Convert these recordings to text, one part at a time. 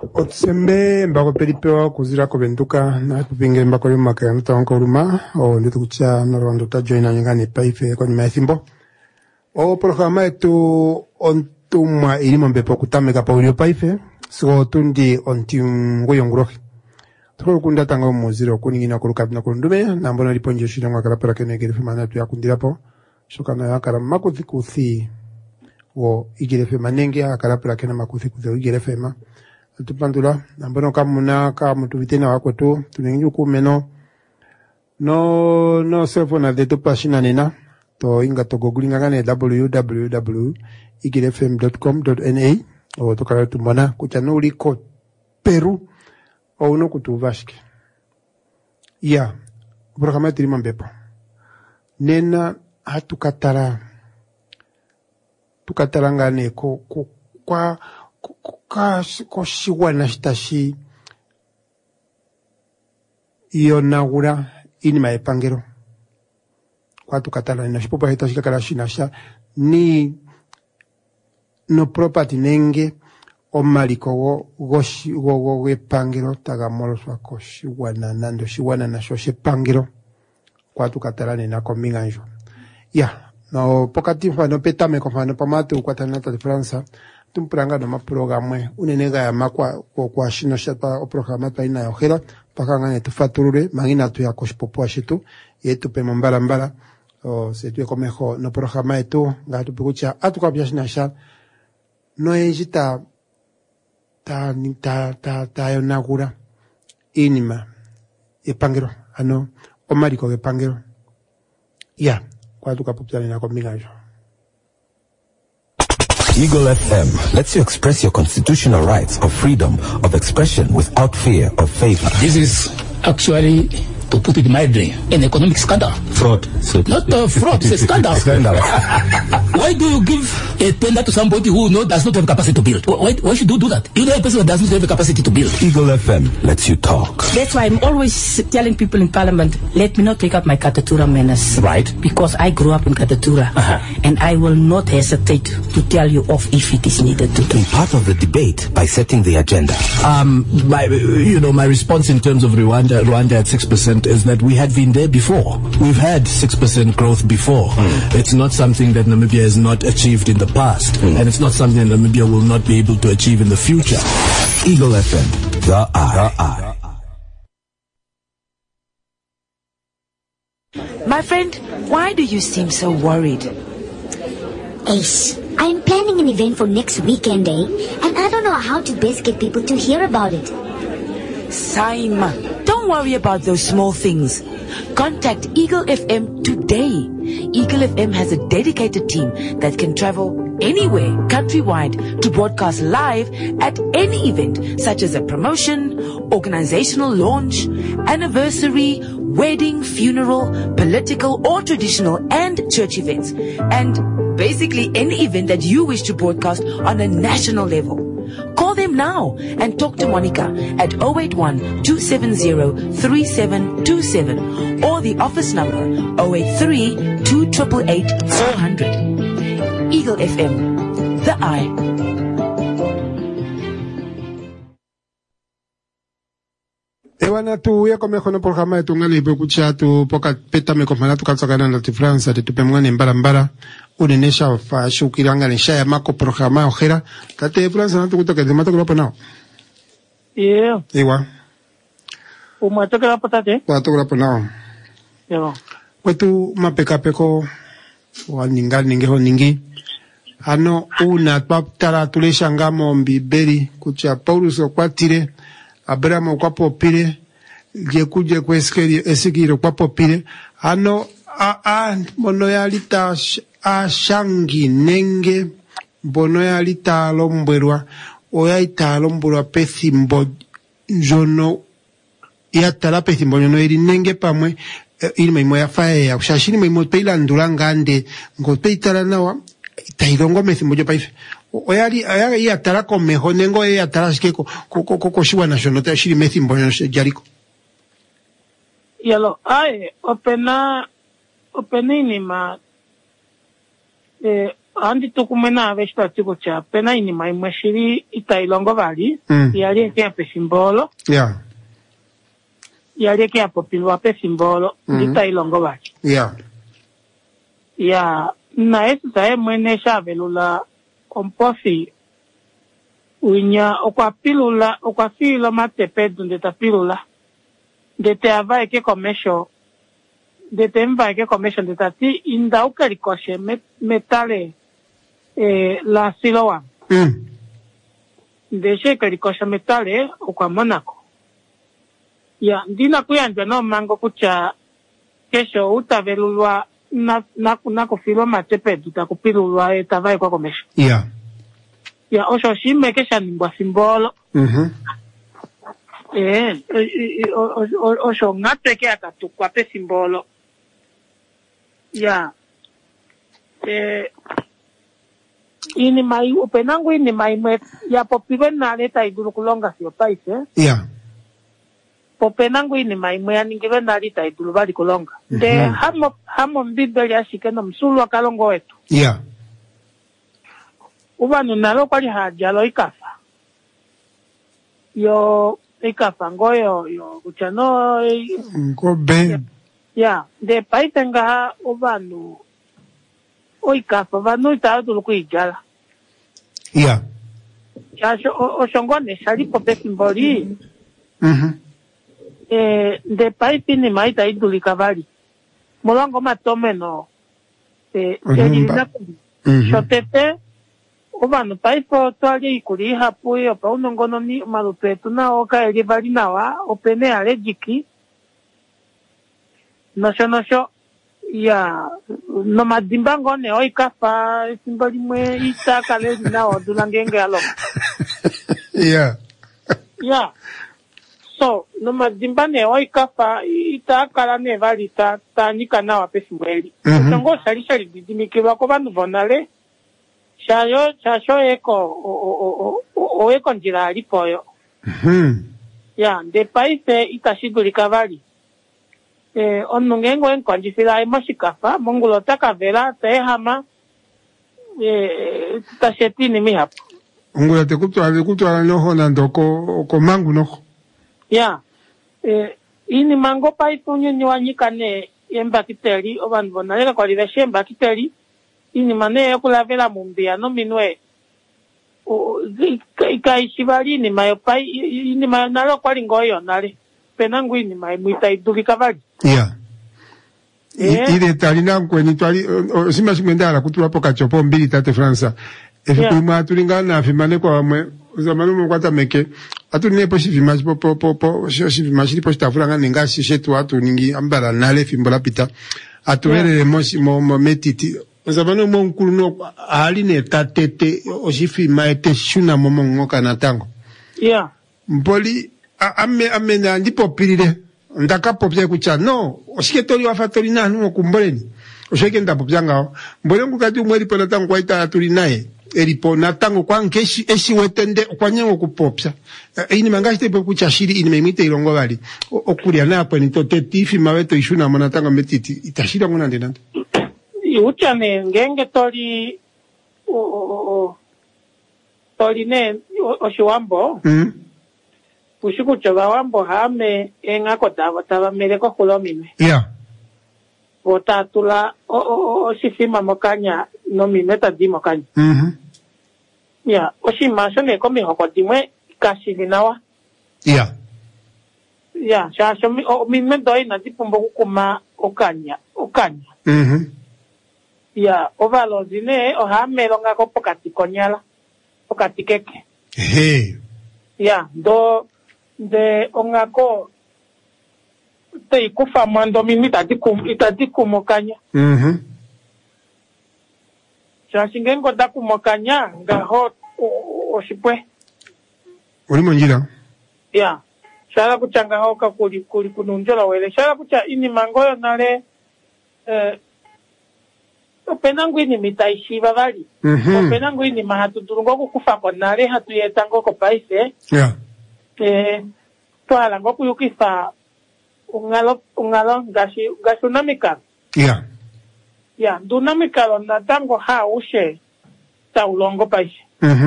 Otsembe mbako peripewa kuzira kobenduka na kupinge mbako lima kayanuta wankoruma o nditu kucha narwando ta joina nyingani paife kwa nyuma ya thimbo o programa yetu ontumwa ilimo mbepo kutameka pa ulio paife so tundi ontimgoyo nguroki tukuru kunda tanga muziro kuningina kuruka bina kundume na mbona liponje shida mwakala pera kene gerefe mana tu ya kundirapo shokana yakara makuthi kuthi wo igerefe manenge akala pera kene makuthi kuthi igerefe ma tupandula nambono kamuna ka mutu vitena wako tu tunenyu kumeno no cellphone de tu pagina nena to inga to googlinga ngane www.igfm.com.na o to kala tu mona kuchanuli ko Peru o uno kutu vashke ya programa tirima mbepo nena tukatara ngane ko kwa koshiwana shitashi iyo nagura inima epangero kwa tukatala na shipopa hita shikakala shinasha ni no property nenge o maliko go epangero tagamoro swa koshiwana nando shiwana na shoshe pangero kwa tukatala nena kominganjo ya no pokati mfano petame kofano pamatu kwa tanata de Fransa tumpranga no maprogramwe unenega ya makwa kwa shino shapa o programa pa ina ojera pakanga ne tufaturure magina tu ya kospopo ashitu yetu pe mbala o se tu komejo no programa etu ngatu pikucha atuka byashina sha no ejita ta yonagura inima epangero ano o mariko epangero ya kwa tukapupyana na kombingajo. Eagle FM lets you express your constitutional rights of freedom of expression without fear of favor. This is actually, to put it mildly, an economic scandal. Fraud. Not fraud, it's a scandal. Why do you give a tender to somebody who does not have capacity to build? Why should you do that? You know a person that does not have the capacity to build. Eagle FM lets you talk. That's why I'm always telling people in Parliament, let me not take up my Katatura manners. Right. Because I grew up in Katatura. And I will not hesitate to tell you off if it is needed to do. Be part of the debate by setting the agenda. My response in terms of Rwanda at 6% is that we had been there before. We've had 6% growth before. It's not something that Namibia has not achieved in the past. And it's not something that Namibia will not be able to achieve in the future. Eagle FM, the eye. My friend, why do you seem so worried? Ace, I'm planning an event for next weekend, and I don't know how to best get people to hear about it. Saima, don't worry about those small things. Contact Eagle FM today. Eagle FM has a dedicated team that can travel anywhere countrywide to broadcast live at any event, such as a promotion, organizational launch, anniversary, wedding, funeral, political or traditional and church events, and basically any event that you wish to broadcast on a national level. Call them now and talk to Monica at 081-270-3727 or the office number 083-288-400. Eagle FM, the eye. Ewana tu ya kome kono programa yetu ngali bekucha tu poka peta me komana tu katsakana na France de tupemwana mbara unenesha fa shukiranga nisha ya mako programa ojera tate France na tukuta ke mato kwa nao yeah ewa umatoka hapo tate wato kwa nao yeah wetu mapeka peko ningi ano una paptara tulesha ngamo mbiberi kucha Paulus okwatire Abraham kwa popire kuje kweskeri esikiro kwa popire ano mono yalita ashangi nenge bono yalita lombwerwa oyaita lombwerwa pethimbo jono yatala pethimbo jono iri nenge pamwe iri maimo ya fae ya ushashini maimo peila nduranga ande ngopeitala nawa tairongo methimbo jo paife oyari yatala komeho nengo yatala shikeko kokoshiwa national ta shiri methimbo jariko yalo ai openini ma andi tukumena aveshpa tiko cha pena ini maimweshiri itailongo vali yali ke ape simbolo yali ke apopilo ape simbolo itailongo vali ya na esu sae mwene shavelula komposi unya okwa filo matepe donde tapilula dete ava ke commercial dete mva ke commercial dete ti inda ukarikoshe metale la siloa deshe karikoshe metale okwa Monaco ya ndina kuyanja no mango kucha kesho utavelulwa na kufilo matepe tutakupilulwa etava kwa commercial ya osho shime kesha nimbwa simbolo osho ngate ke akatukwa pe simbolo ya ini mai upenangu ini mai mwe ya popiwe na leta idulu kulonga sio paise popenangu ini mai mwe aningiwe na leta idulu bali kulonga de hamo mbibeli ashikeno msulu wa kalongo wetu ubanu nalo kwali hajalo ikafa yo ikafa ngoyo yo kuchano ngobe de paitenga ubanu ikafa vanu itatu kuijala oshongone shalipo pesimboli de paipini maita idulika vali molongo matomeno elina shotete ubanu paifo twali ikuli hapuyo pa unongono ni malupetu na oka elivali nawa opene alejiki nosho ya no madimba ngone oikafa simbali mwe itaka le na odulangenge alo so no madimba ne oikafa itaka la ne vali ta nika na wa pesimweli tongo shali didimikirwa ko bantu bonale Shayo eko njira alipoyo. Ya, de paise itashidulika vali. Onungengo enkonjifila emoshikafa, mongulo takavela, tehama, tashetini mihapo. Ongula te kutwala noho nandoko mangu noho. Ya, ini mango paise unyunyuanyikane embakiteri, obanbona, lega kwa liveshe embakiteri, ini mane yokulavela mumbia no minwe ikaishivali ini mayo pai ini mayo nalo kwali ngoyo nale penangu ini mayo muita idulika vali ile talina kweni twali sima simendala kutulapo kachopo mbili tate Fransa efipuma tulingana afimane kwa mwe zamanu mkwata meke atuline po shifimaji po shifimaji po stafulanga ningashi shetu atu ningi ambala nale fimbola pita atuwele mo metiti Zabano monkulu no aline tatete osifi maete shuna momo ngoka na tango. Mpoli ame na ndipo pirire ndaka popya kucha no osiketori wafatori na no kumboleni. Osike nda popya ngao. Mbole ngukati umweli pona tango kwaita aturi nae. Eripo na tango kwa nkeshi eshi wetende kwa nyengo kupopya. Ini mangashite po kucha shiri ini memite ilongo bali. Okuria na hapo ni totetifi maweto ishuna mona tango metiti itashira ngona ndenante. Uchane ngenge tori ne oshiwambo ushikucho bawambo hame engako tava meleko kulomime otatula oshifima mokanya no mimeta di mokanya oshimasho neko mihoko dimwe kashilinawa shasho mime doi na dipumbo kukuma okanya ovalo zine ohamelo ngako pokati konyala pokati keke do de ongako te ikufa mando mimi itadikumokanya shashingengo dakumokanya ngaho oshipwe ulimo njira shala kuchanga hoka kuli kununjola wele shala kucha ini mangoyo nale openangu ini mitaishiva vali openangu ini mahatudurungo kukufa konale hatuyetango ko paise twala ngo kuyukifa ungalo gashi unamikalo dunamikalo na tango ha ushe sa ulongo paisi.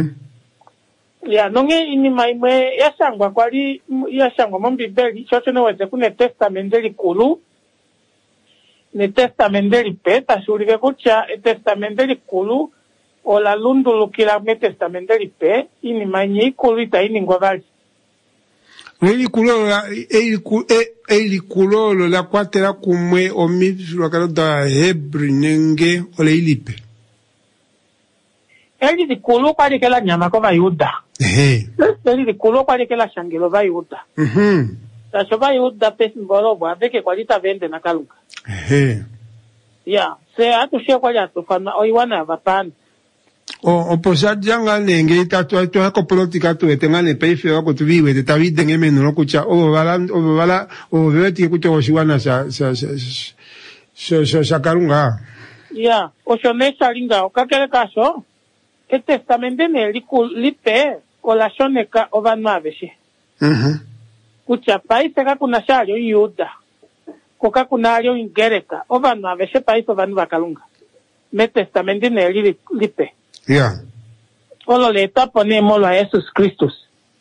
Ya nonge ini maimwe yashangwa kwali yashangwa mu Bibeli chocho ne weze kune testamento likulu ne testamento lipe tashulike kucha testamento likulu ola lundulukila me testamento lipe ini manyi ikulu ita ini ngwabali Eli kulolo la kwatela kumwe omifilwa kalota Hebri nenge ole ilipe. Eli likulu kwa likela nyama kwa Yuda. Eli likulu kwa likela shangelo va Yuda. Tasho va Yuda pesi mbolobo aveke kwa lita vende na kaluka. Ya, se atu shio kwa jato fana oiwana vapani. Oposa janga nenge tatu hako politika tu etengane peife wako tuviwe te tavide ngeme no kucha o veti kucha oshiwana sa karunga. Ya, oshonesha linga okakele kaso testamento ne lipe ola shoneka ovanaveshe. Kucha paise kakuna shayo Yuda. Koka kunalio ingereka ovanaveshe paise ovanu vakalunga. Me testamento ne lipe. Yeah. Olo le tapone molo a Jesus Christus.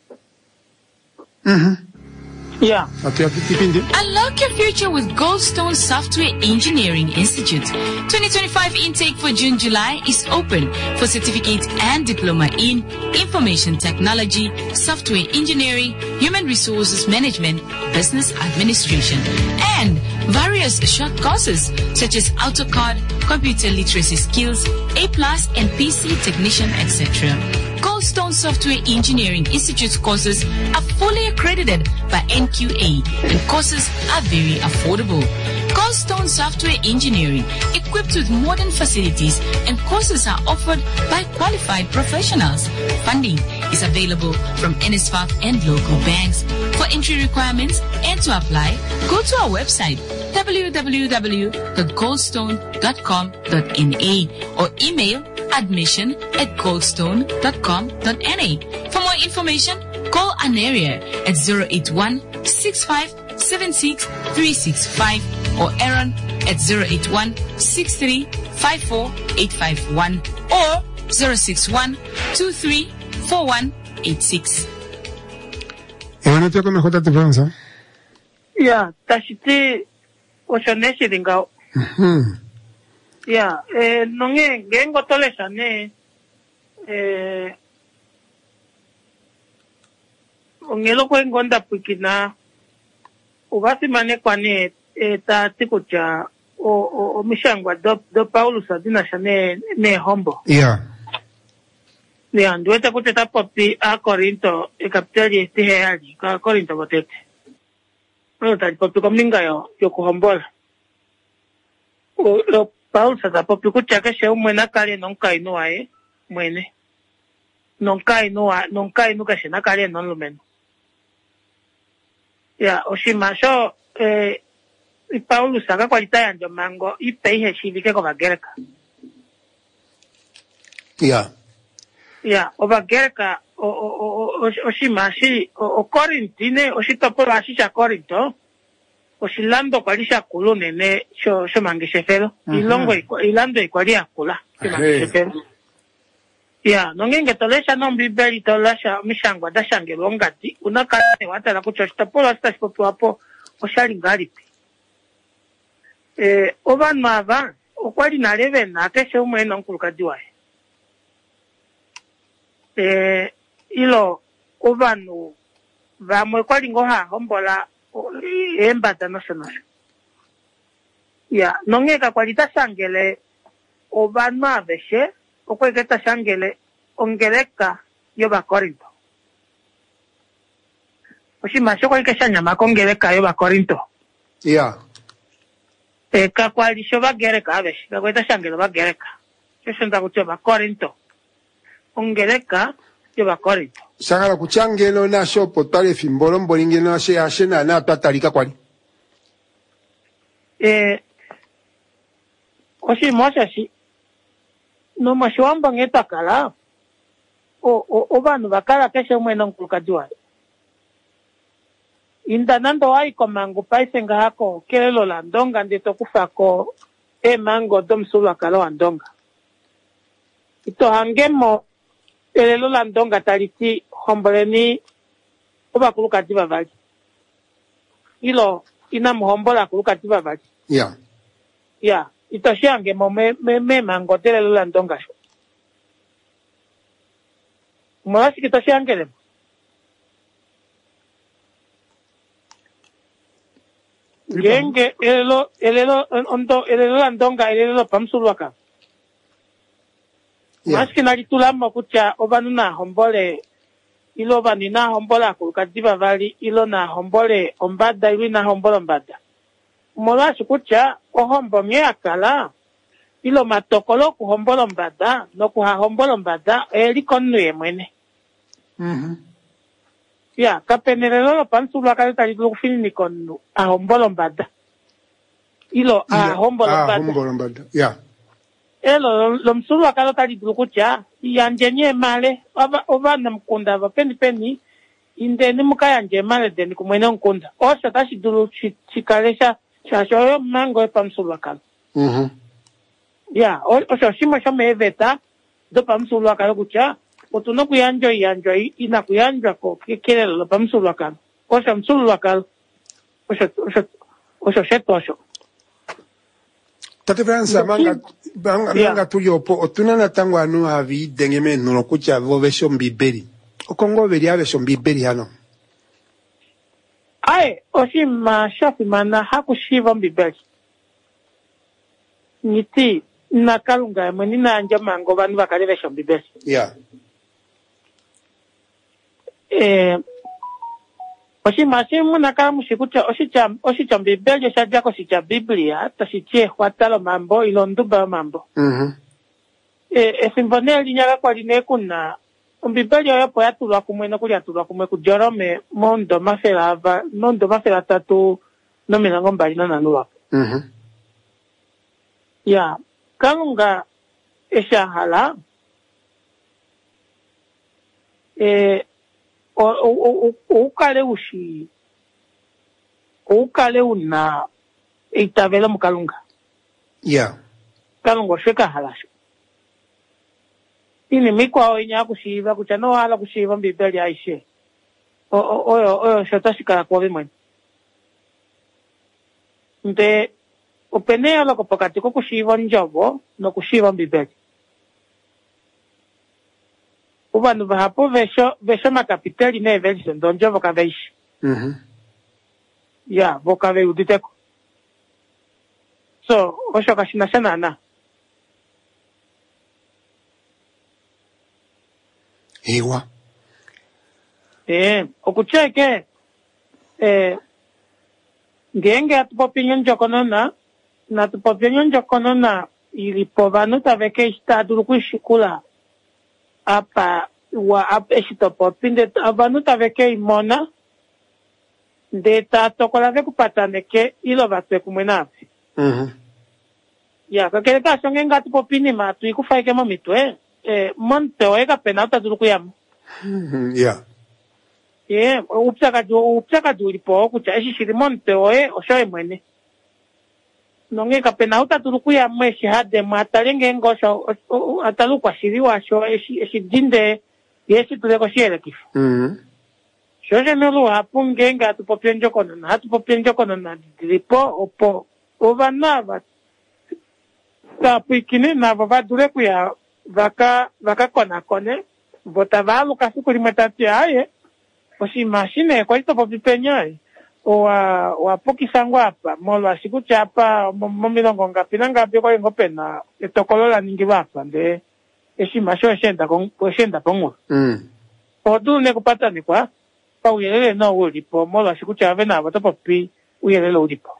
Yeah. Unlock your future with Goldstone Software Engineering Institute. 2025 intake for June-July is open for certificate and diploma in information technology, software engineering, human resources management, business administration, and various short courses such as AutoCAD, computer literacy skills, A+, and PC technician, etc. Goldstone Software Engineering Institute's courses are fully accredited by NQA and courses are very affordable. Goldstone Software Engineering, equipped with modern facilities and courses are offered by qualified professionals. Funding is available from NSFAF and local banks. For entry requirements and to apply, go to our website www.goldstone.com.na or email admission@goldstone.com.na. For more information, call Aneria at 081-6576-365 or Aaron at 081-6354-851 or 061-2341-86. Yeah, tashiti oshoneshi lingao. Yeah, nonge gengo tole shane ongelo kwe ngonda pukina ubasi mane kwane ta tikucha o mishangwa do Paulus adina shane ne hombo. Yeah. Yeah, ndueta kuteta popi a Corinto kapitali estiheali ka Corinto botete. No ta popi kominga yo kuhombola. O Paul sa popi kuchaka she umwena kale nonka ino ae mwene. Nonka ino ka shena kale non lumen. Ya oshimasho Paul sa ka kwalita ya ndomango ipeihe shivike ko bagereka. Yeah. Ya obagereka oshimashi o Corintine oshitopo ashisha Corinto. Oshilando kwalisha kulu nene sho mangeshefelo ilando ikwalia kula mangeshefelo ya nongenge tolesha no Bibeli tolasha mishangwa dashangelo ngati unakane watala kuchoshita pola stashipopo hapo oshalingalipi obanu ava okwali na levena keshe umwena nkulukadiwae ilo obanu vamwe kwali ngoha hombola embata national. Ya, nongeka kwalita shangele obanu aveshe okweketa shangele ongeleka yoba Corinto. Oshimasho kwalike nyama kongeleka yoba Corinto. Yeah. Kakwalisho bagereka aveshe kakweta shangele bagereka. Shonda kuchoba Corinto. Ongeleka yoba Corinto. Sangala kuchangelo na shopo tale fimbolo mbolinge na she ashena na tatalika kwani. Oshi mosashi no mashwamba ngeta kala o banu bakala keshe mwena nkulukadiwa. Inda nando ai komangu paise ngahako kelelo la ndonga ndito kufako mango domsula kala wa ndonga. ito hangemo elelo la ndonga taliti homboleni oba kulukati bavali ilo ina muhombola kulukati bavali ito hangemo me mangote elelo la ndonga sho mwasi kito hangelemo genge elelo la ndonga elelo pamsulwaka Maski nalitulamba kucha obanu na hombole ilo bani na hombola kulukadiba vali ilo na hombole ombada ilo na hombole ombada. Mola kucha ohombo miakala ilo matokolo kuhombola ombada no kuhahombola ombada eli konu yemwene. Ya kapenelelo pansulu akali talilu kufini ni konu ahombola ombada. Ilo ahombola ombada. Ya. Elo lomsulu akalo tali dukucha yanjenye male ova na mkunda va peni indeni mukayanje male deni kumwene mkunda osha tashi dulu chikalesha shashoyo mango pamsulu akalo ya osha shimo shome eveta do pamsulu akalo kucha otuno kuyanjo ina kuyanjo ko kelelo pamsulu akalo osha msulu akalo osha sheto Tate Fransa, manga tuliopo, otuna na tango anu havi dengeme nuno kucha vo version biberi. Okongo veria version biberi hano. Ae, oshi ma shafi mana hakushiva biberi. Niti, nakalunga mweni na anja mango vanu vakale version biberi. Yeah. Oshi masimu nakala mushikucha oshi cha bibeli shajako si cha Biblia tashiche watalo mambo ilonduba mambo. Simboneli nyaga kwa line kuna bibeli yopo yatulwa kumwe no kuli yatulwa kumwe kujorome mondo mafela tatu no milango mbali na nanua. Ya kalunga eshahala ukale una itavela mukalunga. Yeah. Kalungo sheka halasho. Ini mikwa oinya kushiva kuchano hala kushiva mbibeli aishe. Oyo shotashika kwa vimweni. Nde upenea lako pakatiko kushiva njobo no kushiva mbibeli. Uvanu vahapo vesho makapiteli ne velise ndonjo voka veishi. Ya, voka vei uditeko. So, osho kashina shanana. Ewa. Okucheke, ngenge atupopinyon jokonona, na tupopinyon jokonona, ilipovanu taveke istaduru kuishikula. Apa eshitopo pinde avanu taveke imona de ta tokola veku pataneke ilo vatwe kumwenapi. Ya kakele ka songe ngati popini matu ikufaike momitwe monte oega penauta dulu kuyamu. Ya. Upsaka dulipo kucha eshishiri monte oe oshoe mwene. Nonge kapenauta turukuya mweshi hade mwatalenge ngosho atalu kwa shiri washo eshi dinde yeshi tuleko shiele kifu. Shoje nelu hapunge nga hatupopienjo konona dilipo opo ovanava tapu ikine na vavadure kuya vaka kone vota valu kasuku limetati aye oshi mashine kwa ito popipenyo wa poki sangwa hapa molo asikucha hapa momilongo ngapi na ngapi kwa yengo pena etokolola ningi wapa nde eshima sho eshenda pongo odu ne kupata ni kwa pa uyelele no ulipo molo asikucha ave na watopo pi uyelele ulipo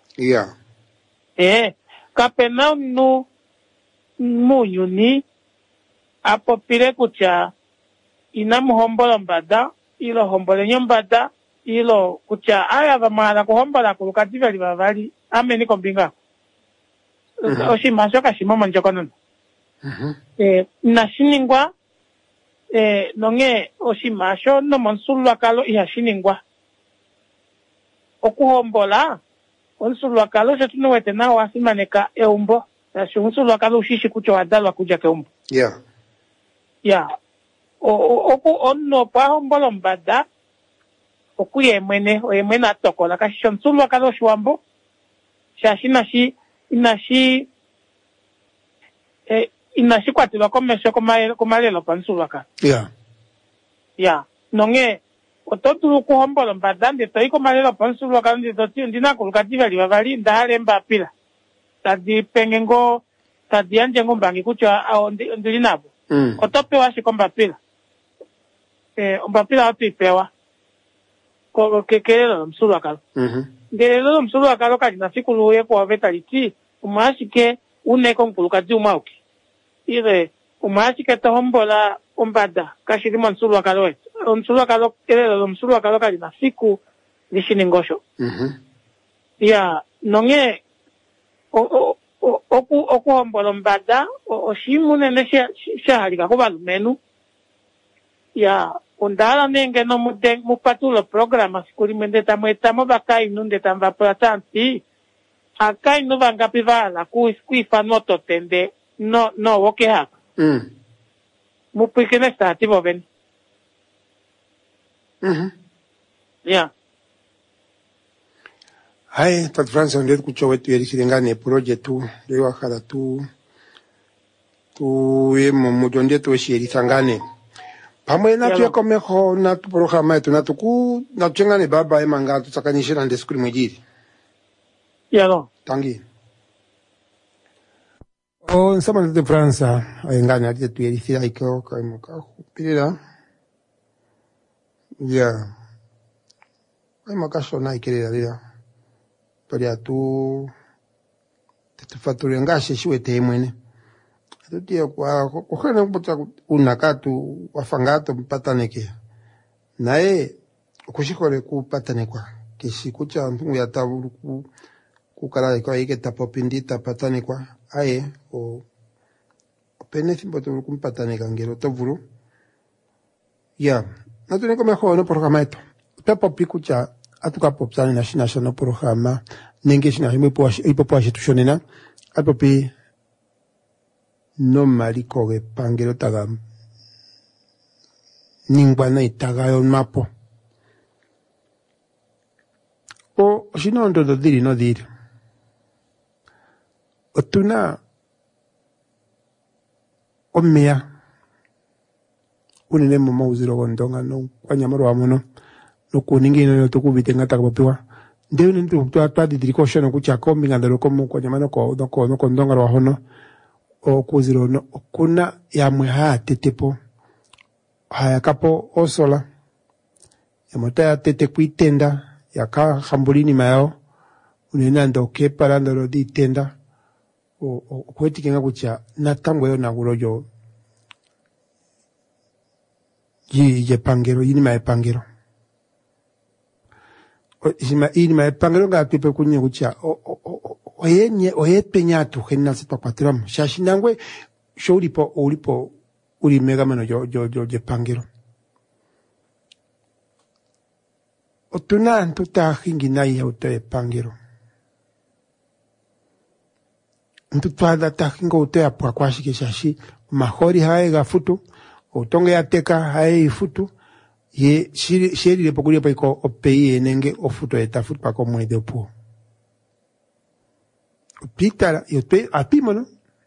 kapena nu muyuni apo pire kucha inamu hombolo mbada ilo hombole nyombada ilo kucha aya vamala kuhombola kulukativa livavali ameni kombinga oshimasho kashimomo njokonono nashiningwa nonge oshimasho nomonsulwakalo ihashiningwa okuhombola onsulwakalo shetunuwete nawo asimaneka eumbo unsulwakalo ushishi kucho wadalwa kuja keumbo ya onno pa hombolo mbada okuye mwene atokola kasho msulwa kalo shwambo shashi inashi kwatilo komesho komalelo pansulwa ka ya nonge ototulu kuhombolo mbada ndito komalelo pansulwa ka ndito ndina kulukativa livavali ndahale mbapila tadi pengengo tadi anje ngombangi kucha ndili nabo otopewa shikombapila ombapila otipewa kelelo msulwa kalo ngelelo msulwa kalo kali na siku luye kwa vetaliti umashike uneko nkulukati umauki ire umashike tohombola ombada kashiri msulwa kalo msulwa kalo kelelo msulwa kalo kali na siku lishini ngosho ya nonge okuhombola ombada oshimunene shahalika kuba lumenu ya undala nenge no mupatulo programa sikulime ndeta mwetamo bakainu ndeta mvaplatanti akainu vangapi vala kuifano totende no woke haka mupikine stati boveni ya hai Tatu Francis ndio kuchowe tu yerishirengane project tu ndio wakala tu yemo mujonde tu shirisangane pamwe na tu yakomeho na tu programa yetu na tuku na tuchengane baba emanga tutsakanishe na ndeskuli mwejiri ya no tangi nsama Tatu Francis ayengane ati tu yerishira iko kaimuka kupirira ya ayemaka shona ikirira lira Toria tu faturi ngashe shiwe temwene tutia kwa kokana kupata unakatu wafangato mpataneke nae kushikore kupatanekwa kishikucha mpungu ya taburu kukala kwa ike tapopindita patanekwa aye o penesi mboto kumpataneka ngero tovuru ya natuneko mejor no programa esto pepo pikucha atuka popsani na shina no programa nenge shina ipo institutionena apopi no mariko ge pangero taga ningwana itaga yo mapo o shino ndo diri no diri otuna omea unene mama uziro gondonga no kwanyamaro wamono no kuningino no tukubite ngata kapopiwa ndewe ntu twa diriko shono kucha kombi ngandalo komo kwanyamano ko no ndonga ro hono o kuziro no kuna ya mwe tetepo haya kapo osola ya mota ya tete kuitenda ya ka hambulini mayo unena ndo ke parando ro di tenda o kweti kenga kucha na tango yo na gurojo je pangero yini ma pangero ini pangero nga pipe kunye kucha oye penyatu henna se papatram shashinangwe sholipo uri mega mano je pangero otuna ntuta hingina ya utoe pangero ntuta data hingo utoe kwa kwashike shashi mahori hae ga futu utonge ateka hae futu ye sheri le pokulia pa ko opei enenge ofuto eta futu pa ko mo de po pitara yo pe atimono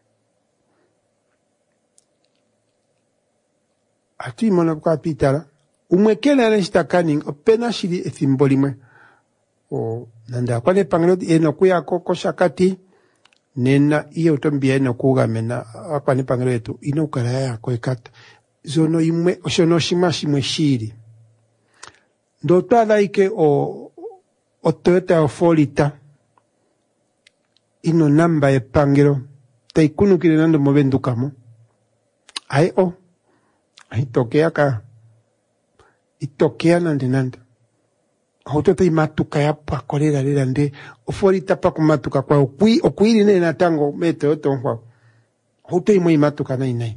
kwa pitara umwekela na stakani opena shiri thimbolimwe o nanda kwa ne pangelo eno kuya koko shakati nena iye utombia eno kugamena kwa ne pangelo etu ino kala ya ko ekata zono imwe oshono shimashimwe shiri ndo tada ike o Toyota o folita ino namba e pangero taikunu kile nando movendukamo ai tokea ka itokea nande autota imatuka ya pa kolera lera nde o folita pa kumatuka kwa okuiri ne na tango mete oto kwa auto imwe imatuka nai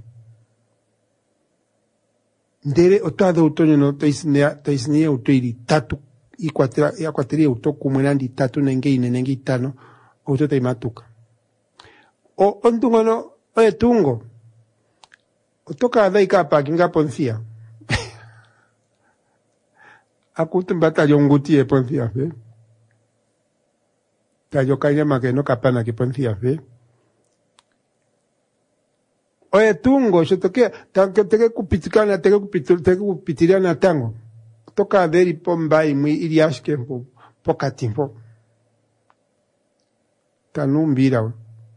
ndere otado utonyo no taisnea utoiri tatu ikwatria utoku mwenandi tatu nenge itano utota imatuka o ontungono oye tungo Otoka daika pakinga poncia. Akutumbata yonguti e poncia fe. Tayo kanya makeno kapana ki poncia fe. Oye tungo, yo toque, teke kupitikana, teke kupitiriana tango. Toka deri pombai mwi iliashke poka timpo. Tanumbira.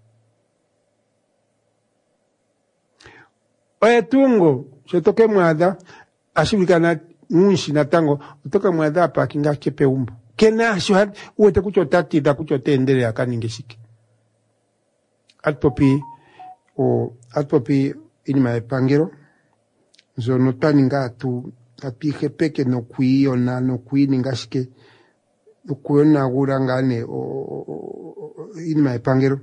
Oye tungo, yo toque muada, ashibikana nunshi na tango, toka muada pa kinga kepe umbo. Kena shuhad, uwete kucho tati da kucho tendere akaningeshiki. Atpopi inima e pangero. Zo notani nga atu peke no kui ona no kui ningashike no kui ona gura ngane inima e pangero.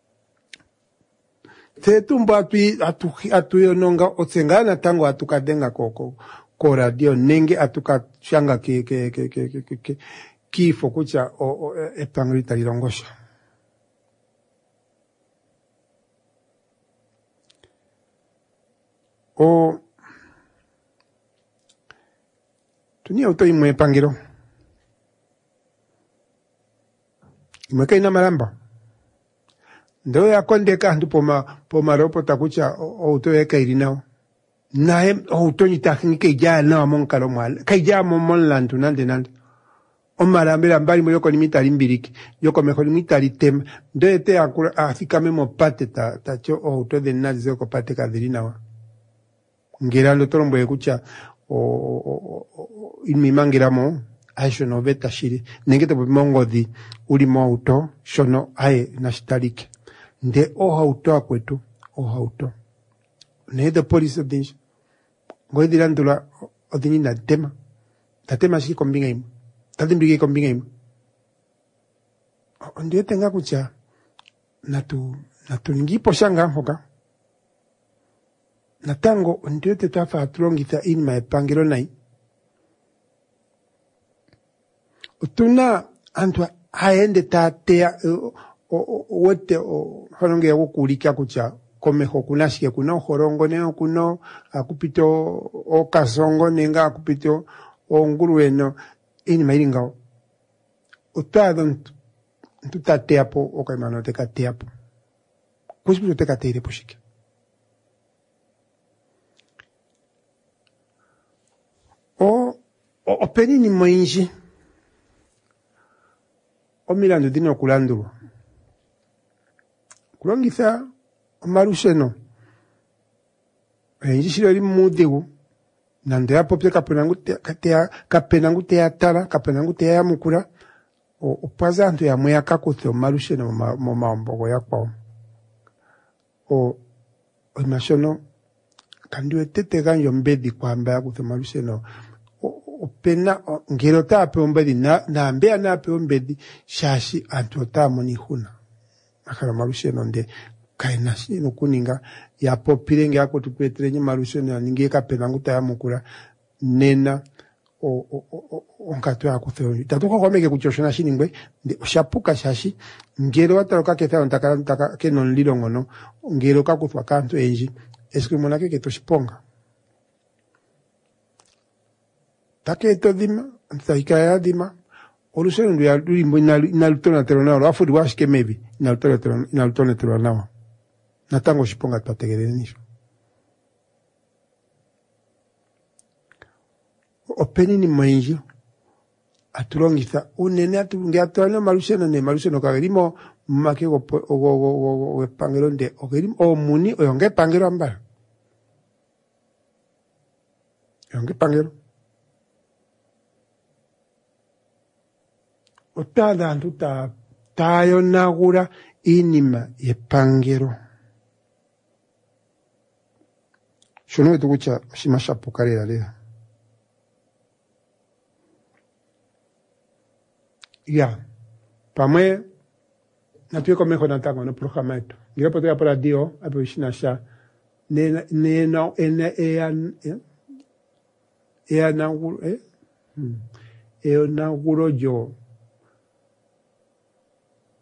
Te tumbo atu yononga otsengana tango atukadenga ko radio nenge atukashanga kifo kucha e pangero ilongosha. Tunia auto imwe pangero. Imweka ina maramba. Ndo ya kondeka ndu poma ropo takucha auto ya kairinao. Nae auto nitakinike ja na monkalo mwala. Kaija monlandu nande. O marambela mbali mo yoko limitari mbiriki. Yoko meko limitari tema. Ndo ete afika memo pate tacho auto de nazi yoko pate kadhirinao. Ngirando torombo yekucha imimangiramo aisho no beta shiri nengete mongo di ulimo auto shono ae nashtarike nde auto akwetu auto ne the police dinch ngoidirandula odini na tema shi kombinga im tadimbige kombinga im onde tenga kucha natu ngipo shanga hoka natango ndio tetafa atrongita inima e pangero nai utuna antwa aende tatea wote horonge ya kukulika kucha komeho kunashike kuna horongo neo kuno akupito o kasongo nenga akupito o ngurueno inima iringao utado ntutatea po o kaimano tekatea po kusiputo tekateire poshike o penini mwinji o milando dino kulandulwa kulongitha omalusheno enji shiro li mudigu nande ya popye kapenangu te atala kapenangu te ya mukura o pazanto ya mwe akakuthe omalusheno mo mambogo yakwa o imashono kandiwe tete ganyo mbedi kwamba yakuthe omalusheno opena ngero tape ombedi na mbea nape ombedi shashi antota moni huna akara malusheno nde kaina shino kuninga ya popirenge yako tupetrenye malusheno ya ninge kapena nguta ya mukura nena onkato ya kutheo tatuko kwameke kuchoshona shiningwe nde oshapuka shashi ngero wataroka ketha ontaka kenon lilo ngono ngero kakuthwa kanto enji eskrimona ke toshiponga take to dima antaikaya dima oluseno ndu ya limbo inalutona teronao afuri washike maybe inalutona teronao natango shiponga twategerenisho openi ni mwenji atulongitha unene atunge atwana maluseno ne maluseno kagerimo make go pangero nde ogerimo o muni oyonge pangero amba yonge pangero otada antuta tayo nagura inima yepangero shono etukucha shimasha pukarera lea ya pamwe natuye komeho natango no programa eto ngira potea para dio apo shinasha nena naguro yo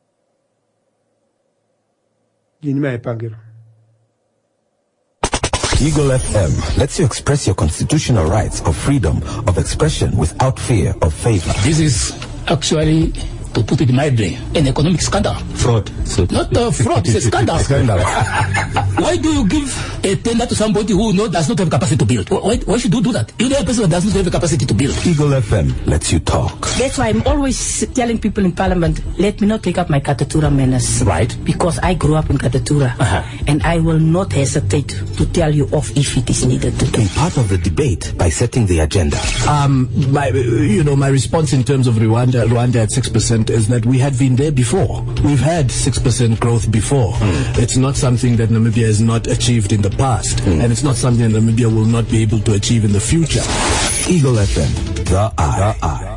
inima yepangero Eagle FM lets you express your constitutional rights of freedom of expression without fear of favor. This is actually, to put it mildly, an economic scandal. Fraud. Not fraud, it's a scandal. Why do you give a tender to somebody who does not have capacity to build? Why should you do that? You know a person that does not have the capacity to build. Eagle FM lets you talk. That's why I'm always telling people in Parliament, let me not take up my Katatura manners. Right. Because I grew up in Katatura. And I will not hesitate to tell you off if it is needed to do. Be part of the debate by setting the agenda. My response in terms of Rwanda at 6% is that we had been there before. We've had 6% growth before. It's not something that Namibia has not achieved in the past. And it's not something that Namibia will not be able to achieve in the future. Eagle FM, the eye.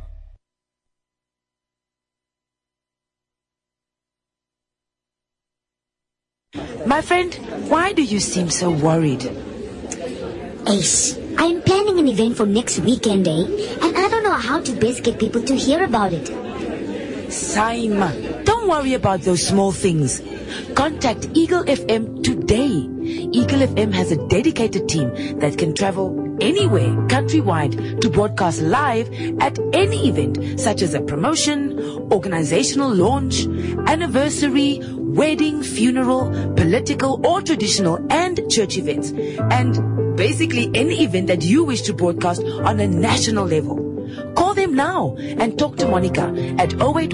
My friend, why do you seem so worried? Ace, I'm planning an event for next weekend, and I don't know how to best get people to hear about it. Saima, don't worry about those small things. Contact Eagle FM today. Eagle FM has a dedicated team that can travel anywhere countrywide to broadcast live at any event, such as a promotion, organizational launch, anniversary, wedding, funeral, political or traditional, and church events. And basically any event that you wish to broadcast on a national level. Call them now and talk to Monica at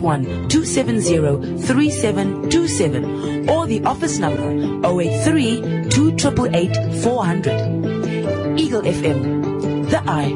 081-270-3727 or the office number 083-288-400. Eagle FM, the eye.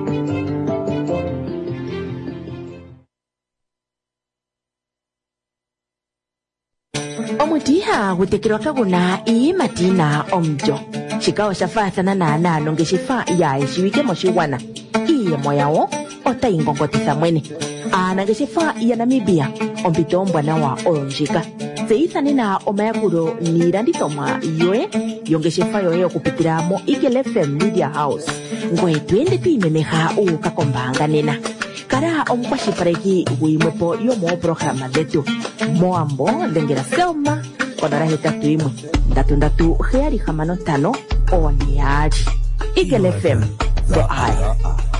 Omutiha gutekirwa kaguna ii matina omjo. Shikawa shafathana na nano ngeshifa ya ishiwike moshiwana. Iye moyawo ota ingongotisa mwene. Ngeshifa ya Namibia ompito mbwana wa onjika. Seithane na omayakuro nirandithomwa yoe yongeshifa yoe okupitira mo Eagle FM Media House. Ngwe twende tuimemeha ukakombanga nena. Kara omukwashipareki guimwepo yomo programa detu. Moambo lengera selma konara hetatu imwe. Ndatu heari hamano tano oniari. Eagle FM, the eye.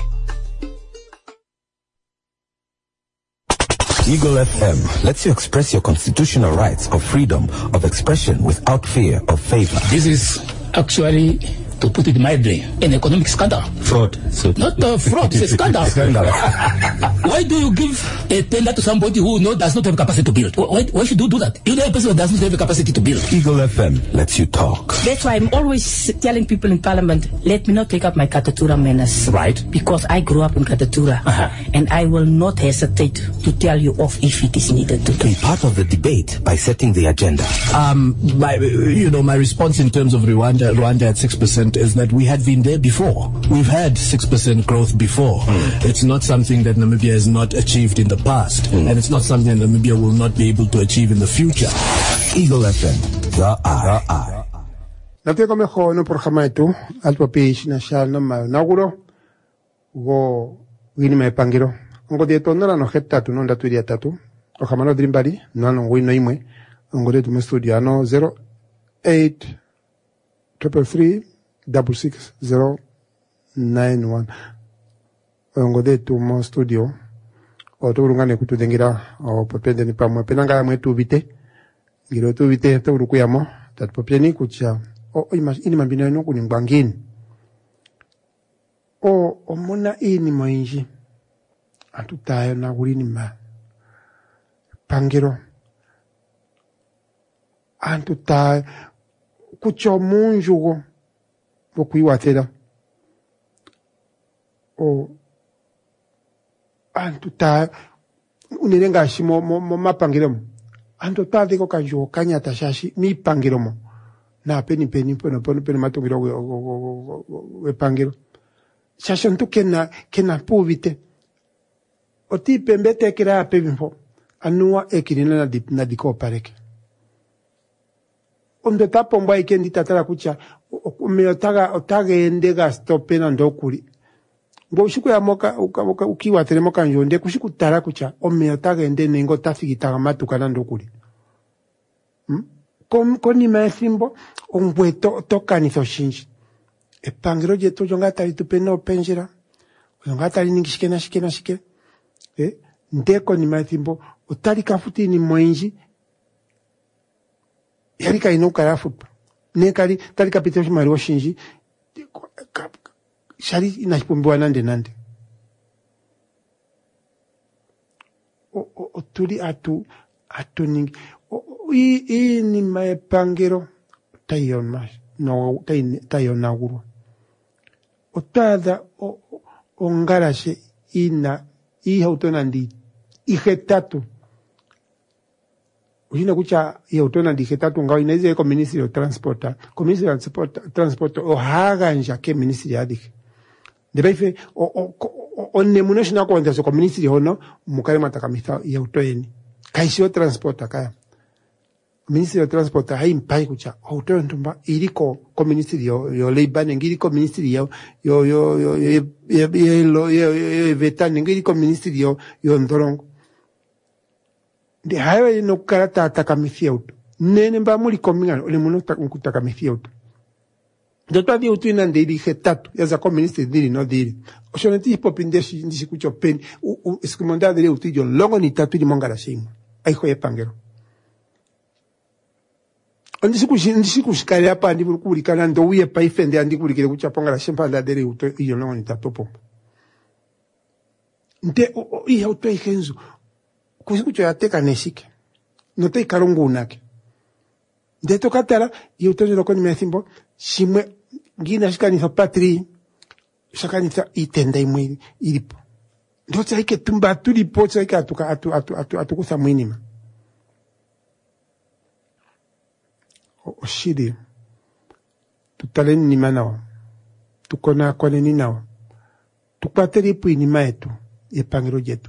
Eagle FM lets you express your constitutional rights of freedom of expression without fear of favor. This is actually, to put it mildly, an economic scandal. Fraud. Not fraud, it's a scandal. Why do you give a tender to somebody who does not have capacity to build? Why should you do that? You know a person that does not have the capacity to build. Eagle FM lets you talk. That's why I'm always telling people in Parliament, let me not take up my Katatura manners. Right. Because I grew up in Katatura. And I will not hesitate to tell you off if it is needed to do. Be part of the debate by setting the agenda. My response in terms of Rwanda at 6% is that we had been there before. We've had 6% growth before. It's not something that Namibia has not achieved in the past. And it's not something that Namibia will not be able to achieve in the future. Eagle FM, the eye. Nateka mejor no programa etu alto page na shal no ma nauguro go wini me pangiro ngo de tonera no hetta tu no ndatu dia tatu o jamano drimbari no no wino imwe ngo de tu studio no 08 333 66091 ngo de tu mo studio o to rungane kutudengira o popende ni pamwe penanga mwetu vite ngiro tu vite to rukuyamo tat popeni kucha ini mambina no kuningwangini omona ini moinji atutayo na gulini ma pangiro antutayo kucho munjugo bokuiwatera antutayo unirenga shimo mo mapangiro antutayo ko kanjo kanyata shashi mi pangiro mo na peni pono matungiro we pangiro shashontu kena povite oti pembete kira pebimpo anua ekirina na diko pareke ondo tapo mbwa ikendi tatara kucha me otaga endega stopena ndokuri ngo ushiku ya moka ukiwa telemoka njonde kushiku tara kucha ome otaga ende nengo tafigita matukana ndokuri koni maesimbo ongwe tokanizo shinji epangiro lyetu lyonga tali tupena openjera lyonga tali ningishike na shike ndeko ni mathimbo otali kafuti iinima oyindji yali kalina okukala afutwa nekali tali kapita oshimaliwa oshindji shali inashipumbiwa nande otuli atuningi iinima epangelo tayonagulwa otwaadha ongalashe ihauto nandi ihetatu ushina kucha ihauto nandi ihetatu ngao inaize ko Ministry of Transport ohaganja ke ministry adike ndebaife onemuno shina kuondazo ko ministry hono mukale matakamisa ihauto yeni kaisio transport akaya Ministry of Transport haimpai kucha auto ntumba iliko ko ministry yo labor ngiri ko ministry yo vetani ngiri ko ministry yo ndolongo de hayo ino karata atakamithia auto nene mba muri komingana ole muno takamithia auto Dotwa di utu ina ndiri hetatu yaza ko ministry diri no diri oshone ti hip hop ndishi kucho pen eskumonda diri utu jo longo ni tatu di mongala shinga aiho epangero ndisi kushikali hapa ndi kulikana ndo uye pa ifende andi kulikile kuchaponga la shempa la dere uto iyo longo ni tatopo nte iya uto ikenzu kusikucho yateka neshike note ikarungu unake ndeto katara iyo uto jolo koni methimbo shimwe ngina shikanisa patri shakanisa itenda imwe ilipo ndo tsaike tumba tulipo tsaike atukusa mwinima oshiri tutaleni ni manawa tukona koneni nawa tukwateri pu inima yetu epangiro jetu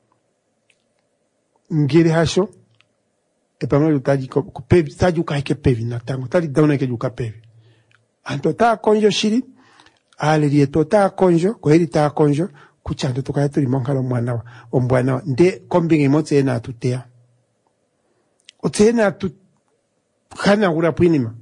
ngiri hasho epangiro taji ko pevi taji kaike pevi na tango tali dauna ke juka pevi anto ta konjo shiri ale lieto ta konjo ko heri ta konjo kuchando tukaya tuli monkalo mwana ombwana nde kombinga imotse na tutea otena tu kana gura puinima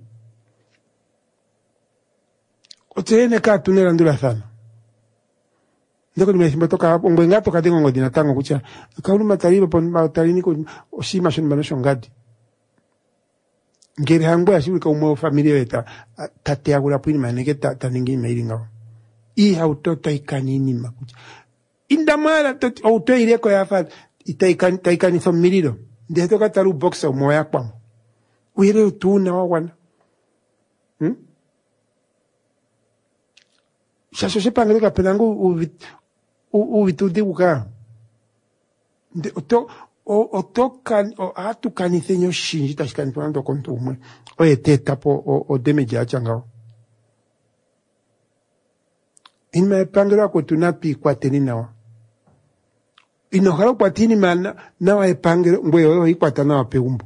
otene ka tunela ndula sana ndiko nimeshimba toka ngwenga toka dengo ngodina tango kucha kaulu matariba pon matarini ko oshima shon manosho ngadi ngere hango ashuri ka umo familia weta tate agura puinima nege taningi meiringa I auto taikanini makucha indamara auto ireko ya fa itaikani somiriro ndeto kataru boxa moya kwamo wire tu na wana shasho sepangele ka penangu uvitundi uka de otokan atu kanithenyo shinji tashikani pando kontu umwe oye teta po o demeja changao inma pangela ko tunapi kwa teninawa inohara kwa tini mana nawa epangelo ngweyo ikwata nawa peumbo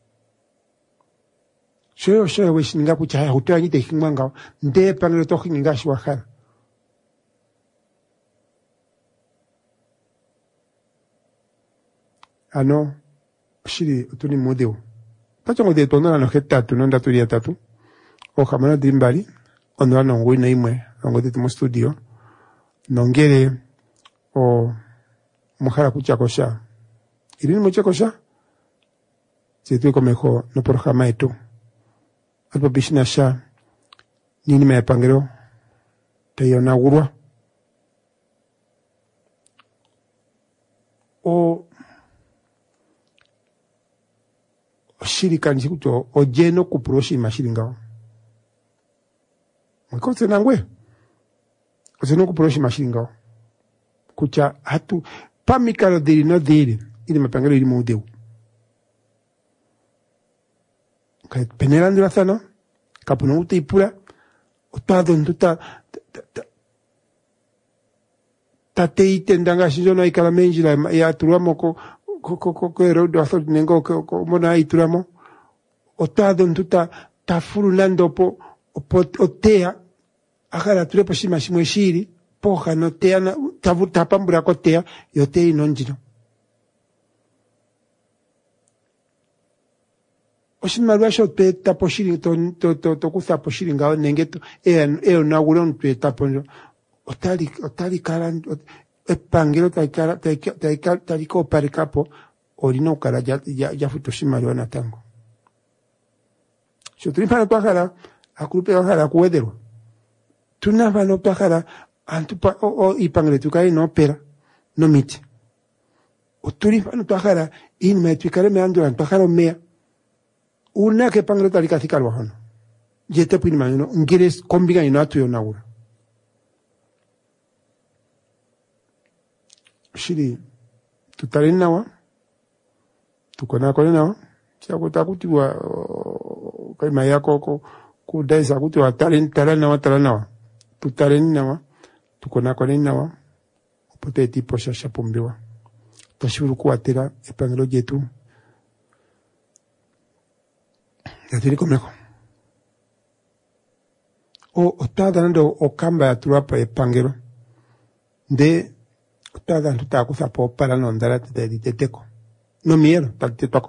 shoyo wishinga kuchaya hutoa ngite hingwanga nde pangelo to hinga shwahara ano shiri utuni modeo tacho ngode tona no hetatu no ndaturia tatu o kamana dimbali ono no ngwina imwe ngode tumo studio nongere o muhara kuchakosha ilini muchakosha situ komejo no programa etu alpo bishna sha nini me pangero tayona gurwa o shirika nishikuto ojeno kuproshi mashiringao mkote nangwe ojeno kuproshi mashiringao kucha hatu pamikalo diri no diri ili mapangelo ili muudeu kaya penerando la zano kapuno ute ipura otado ntuta tate itendanga shinjono ikala menjila ya turuamo ko erodo asol nengo ko mona ituramo otado ntuta tafuru nando po otea akala tulepo shima shimweshiri poja no tea na tapambura ko tea yote inonjino Oshimaliwa sho tweta po shili to kutha po shili ngawo nenge na gulon tweta po otali kala epangelo tali ko parikapo olino kala ya futo shimaliwa natango. So tulipana twakala akulupe wakala kuwedero. Tunavano twakala antupa ipangele tukai no pera no miti. Tulipana twakala inma twikale meandura twakala mea. Una que pangelo talikafika lwahano. Jete pwini manyo ngires kombiga ino atu yonawura. Shiri tutaleni nawa tukona kone nawa chako takutiwa kaima yako kudaisa kutiwa taleni nawa tutaleni nawa tukona kone nawa pote tipo shasha pombiwa tashuru kuatera epangelo jetu yatiri komeko otada nando okamba ya turapa epangelo de otada ntuta kusapo para no ndara teteko no miero tatetoko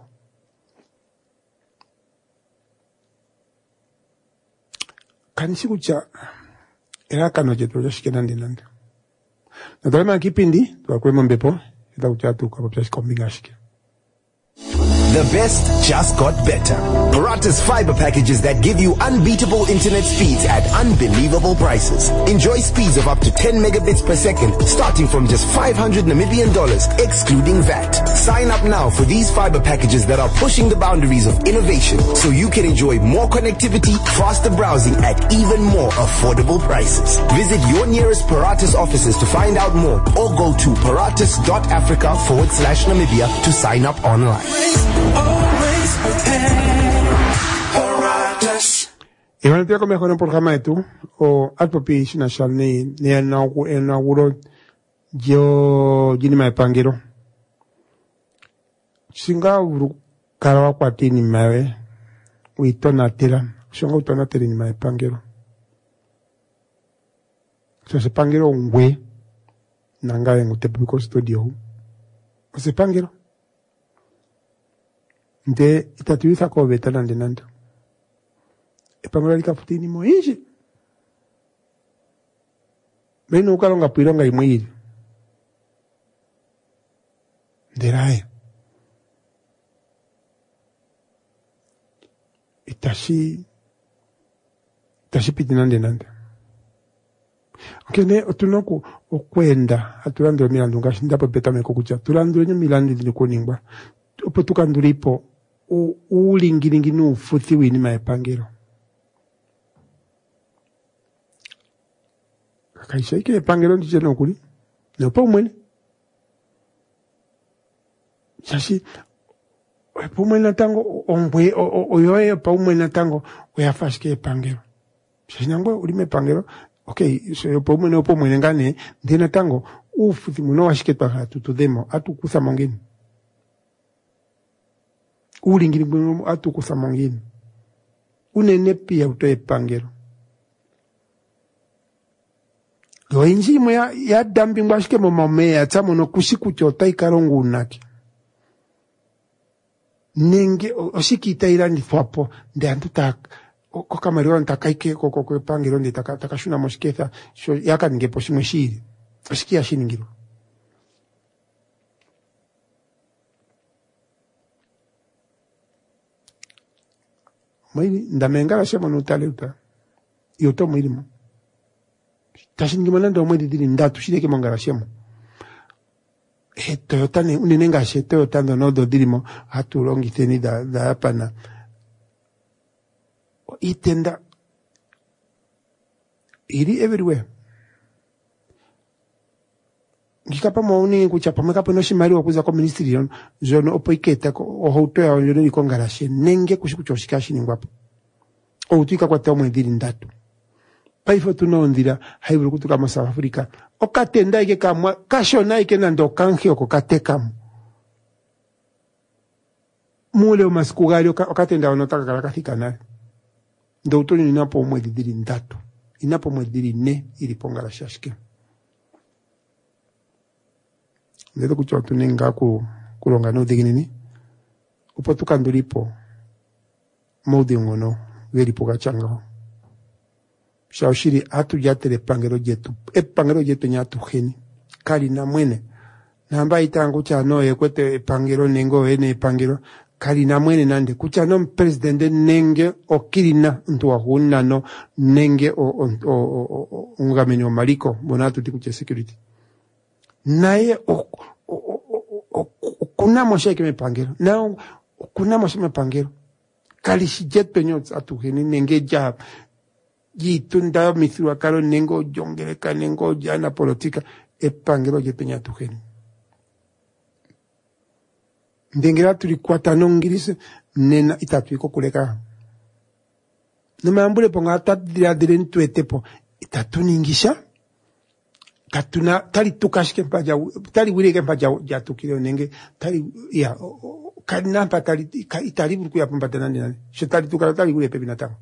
kanisi kucha era kano jetu joshikena ndinanda nadolema kipindi twakwemo mbepo ita kucha tu kwa pesa kombinga shike. The best just got better. Parata's fiber packages that give you unbeatable internet speeds at unbelievable prices. Enjoy speeds of up to 10 megabits per second, starting from just $500 Namibian, excluding VAT. Sign up now for these fiber packages that are pushing the boundaries of innovation, so you can enjoy more connectivity, faster browsing at even more affordable prices. Visit your nearest Paratus offices to find out more, or go to paratus.africa/Namibia to sign up online. Igual te mejor en programa de tú o alpopi national ni inauguro yo jinima epangero singa uru karawa kwati ni mawe uitona tera shonga utona tera ni epangero so se pangero ngwe nanga en utepiko studio se pangero nde itatuiza ko betana ndenando epangelo likafutini moishi beno ukalonga pwilonga imwili nderaye itashi pitina ndenando okene otunoku okwenda atulando milandu ngashindapo petame kokucha tulando nyo milandu dilikoningwa opo tukandulipo ulingilingi nufuthi wini maepangelo kakaisha ike epangelo ndiche nokuli neopa umwene shashi opa umwene natango ombwe oyoye pa umwene natango oyafashike epangelo shashi nangwe ulime epangelo okay so opa umwene ngane ndi natango ufuthi muno washike twaka tutudemo atukusa mongeni ulingiri mbuno atukusa mongini unene pia uto epangelo yo injimo ya dambi ngwashike momamea tsamono kushiku chota ikarongo unaki nenge oshikita irani fwapo ndi antuta kokamariwa ntakaike koko epangelo ndi takashuna moshiketha sho yaka ningepo shimwe shiri oshikia shiningiro mwili ndamengala shemo nutaleuta yoto mwilimo tashingimana ndo mwili dili ndatu shireke mongala shemo Toyota ne unenenga she Toyota ndo no dilimo hatu longi teni da hapana itenda iri everywhere ngikapa mauni kuchapa mekapo no shimari wakuza kwa ministry zono opoiketa o hoto ya yone likongala she nenge kushikuchoshika shiningwapo o utuika kwa tamu ndiri ndatu paifo tunondira haiburu kutuka mu South Africa okatenda ike kamwa kashona ike nando kanhi okatekamu mule omasikugali okatenda onotaka kala kathika naye ndo utoni inapo omwedi diri ndatu inapo omwedi diri ne ilipongala shashike ndeto kuchotu nenga kulonga no diginini upo tukandulipo mode ngono veri poka changa shaushiri atu yatere pangero jetu pangero jetu nyatu kheni kali na mwene namba itangu cha no yekwete pangero nengo ene pangero kali na mwene nande kucha no president nenge okirina ntuwa hunna no nenge o ungameni o maliko bonatu tikuche security naye kuna moshe kime pangero na kuna moshe me pangero kali shijeto nyot atuheni nenge ja jitunda mithua kalo nengo jongereka nengo jana politika pangero jeto nyatuheni ndengera tulikwata nongirisi nena itatuiko kuleka numambule ponga atadira direntu etepo itatuningisha katuna tali tukashike mpaja tali wireke mpaja jatukile nenge tali ya kanampa tali itali burku ya pamba tanani nani shetali tukala tali wire pepi natanga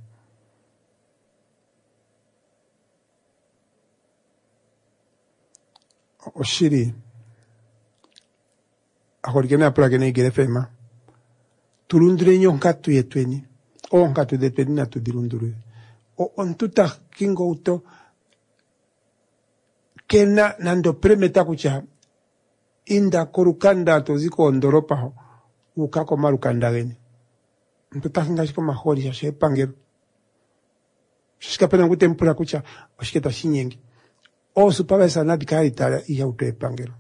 oshiri akorikena plagene igerefema tulundure nyo nkatu yetweni o nkatu detweni na tudirundure o ontuta kingo uto kena nando premeta kucha inda korukanda toziko ondoropa ho ukako marukanda geni ntuta kinga shiko mahori ya she pangero shika pena ngutempura kucha oshiketa shinyengi o supavesa nabika itala iya uto pangero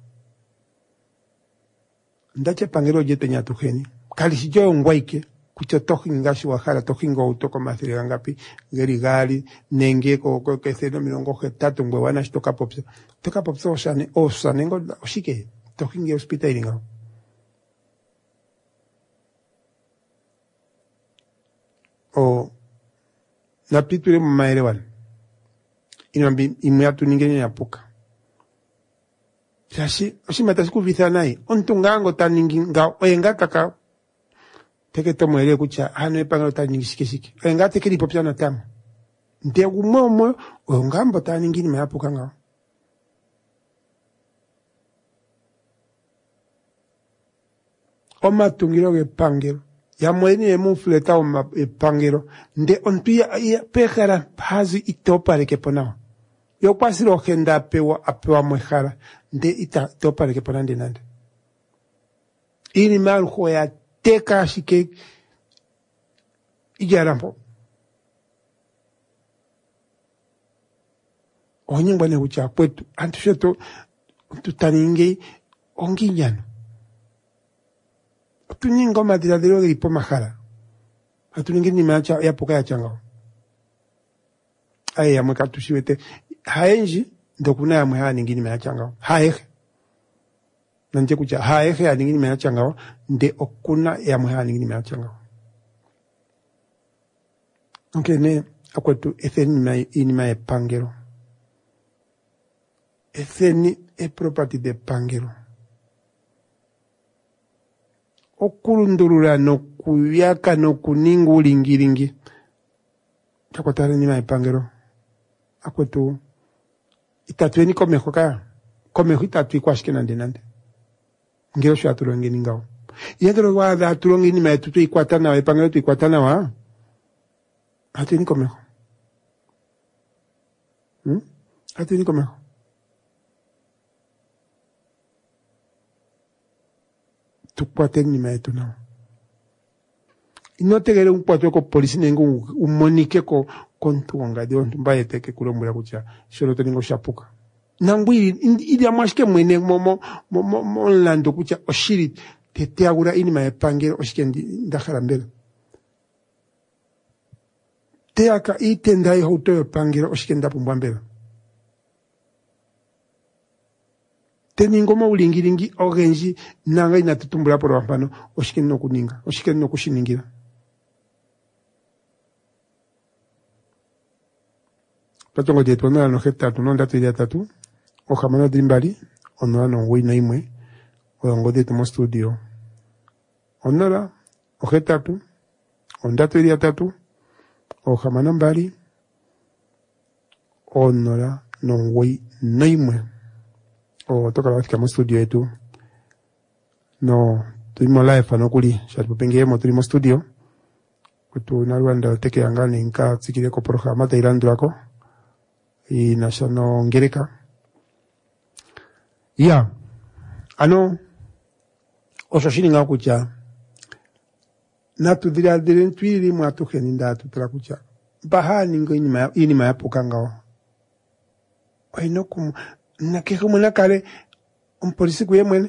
ndache pangero jete nyatuheni kali sijo ngwaike kucho tohinga shi wahara tohinga utoko mathiri ngapi geri gali nenge ko keseno milongo hetatu ngwe wana shitoka popse toka popse osane ngo oshike tohinga hospital nga o na pitule mmaere wan inambi imyatu ningene yapuka Sashi, oshimata sikuvitha naye. Ontungango taninginga, oyenga taka, teke tomo ele kucha, hano epangalo taningishike. Oyenga teke lipopya na tamu. Nte umomo, oyengambo taningini mayapukanga. Oma tungiro ge pangero. Ya mweni emufleta oma pangero. Nde ontuya pekara hazi itopa leke ponao. Yo kwasiro henda apewa mwehara. Nde ita topa leke ponande nande. Ini maru hoya teka shike ijarampo. Onyingwane ucha kwetu. Antusheto tutaninge onginyano. Tuningo madiradero de ipo mahara. Atuninge ni macha ya poka ya changao. Aye ya mweka tushiwete. Haenji ndokuna ya mweha ningini mea changao. Haehe. Nanje kucha haehe ya ningini mea changao. Nde okuna ya mweha ningini mea changao. Okay, ne akwetu etheni inima e pangero. Etheni e property de pangero. Okurundurura no kuyaka no kuningu lingiringi. Chakwatare nima e pangero. Akwetu itatueni komeho kaya. Komeho itatui kwa shike nande. Ngero shu aturongi ningao. Yengero wada aturongi nima e tutu ikwatana wa. Epangero tu ikwatana wa. Atueni komeho. Atueni komeho. Tukwateni nima e tunao. Inotegere unkwatwe ko polisi nengo umonike ko kontuanga de ontumbaye teke kulombula kucha shoroto ningo shapuka nangwiri ili amashike mwene mo lando kucha oshiri tete agura inima ya pangero oshike ndakhala mbele te aka itenda ihoto ya pangero oshike ndapumbwa mbele te ningo mo ulingiringi ogenji nanga inatutumbula poro wampano oshike no kuninga oshike no kushiningira Patongo de tuonora no hetatu no ndatu ya tatu o jamano drimbali onora no wina imwe o ngo de tomo studio onora o hetatu on ndatu ya tatu o jamano mbali onora no wina imwe o toka la kama studio yetu no tuimo live no kuli shatu pengemo tulimo studio kutu na Rwanda teke yangani nka tsikile ko programa ta ilandulako I national ngereka ya ano oshoshini nga kucha natudira dire twiri mwatu keninda tutara kucha bahani ngo inima ya pukanga aino kum nakeko mwana kale umpolisi kuye mwene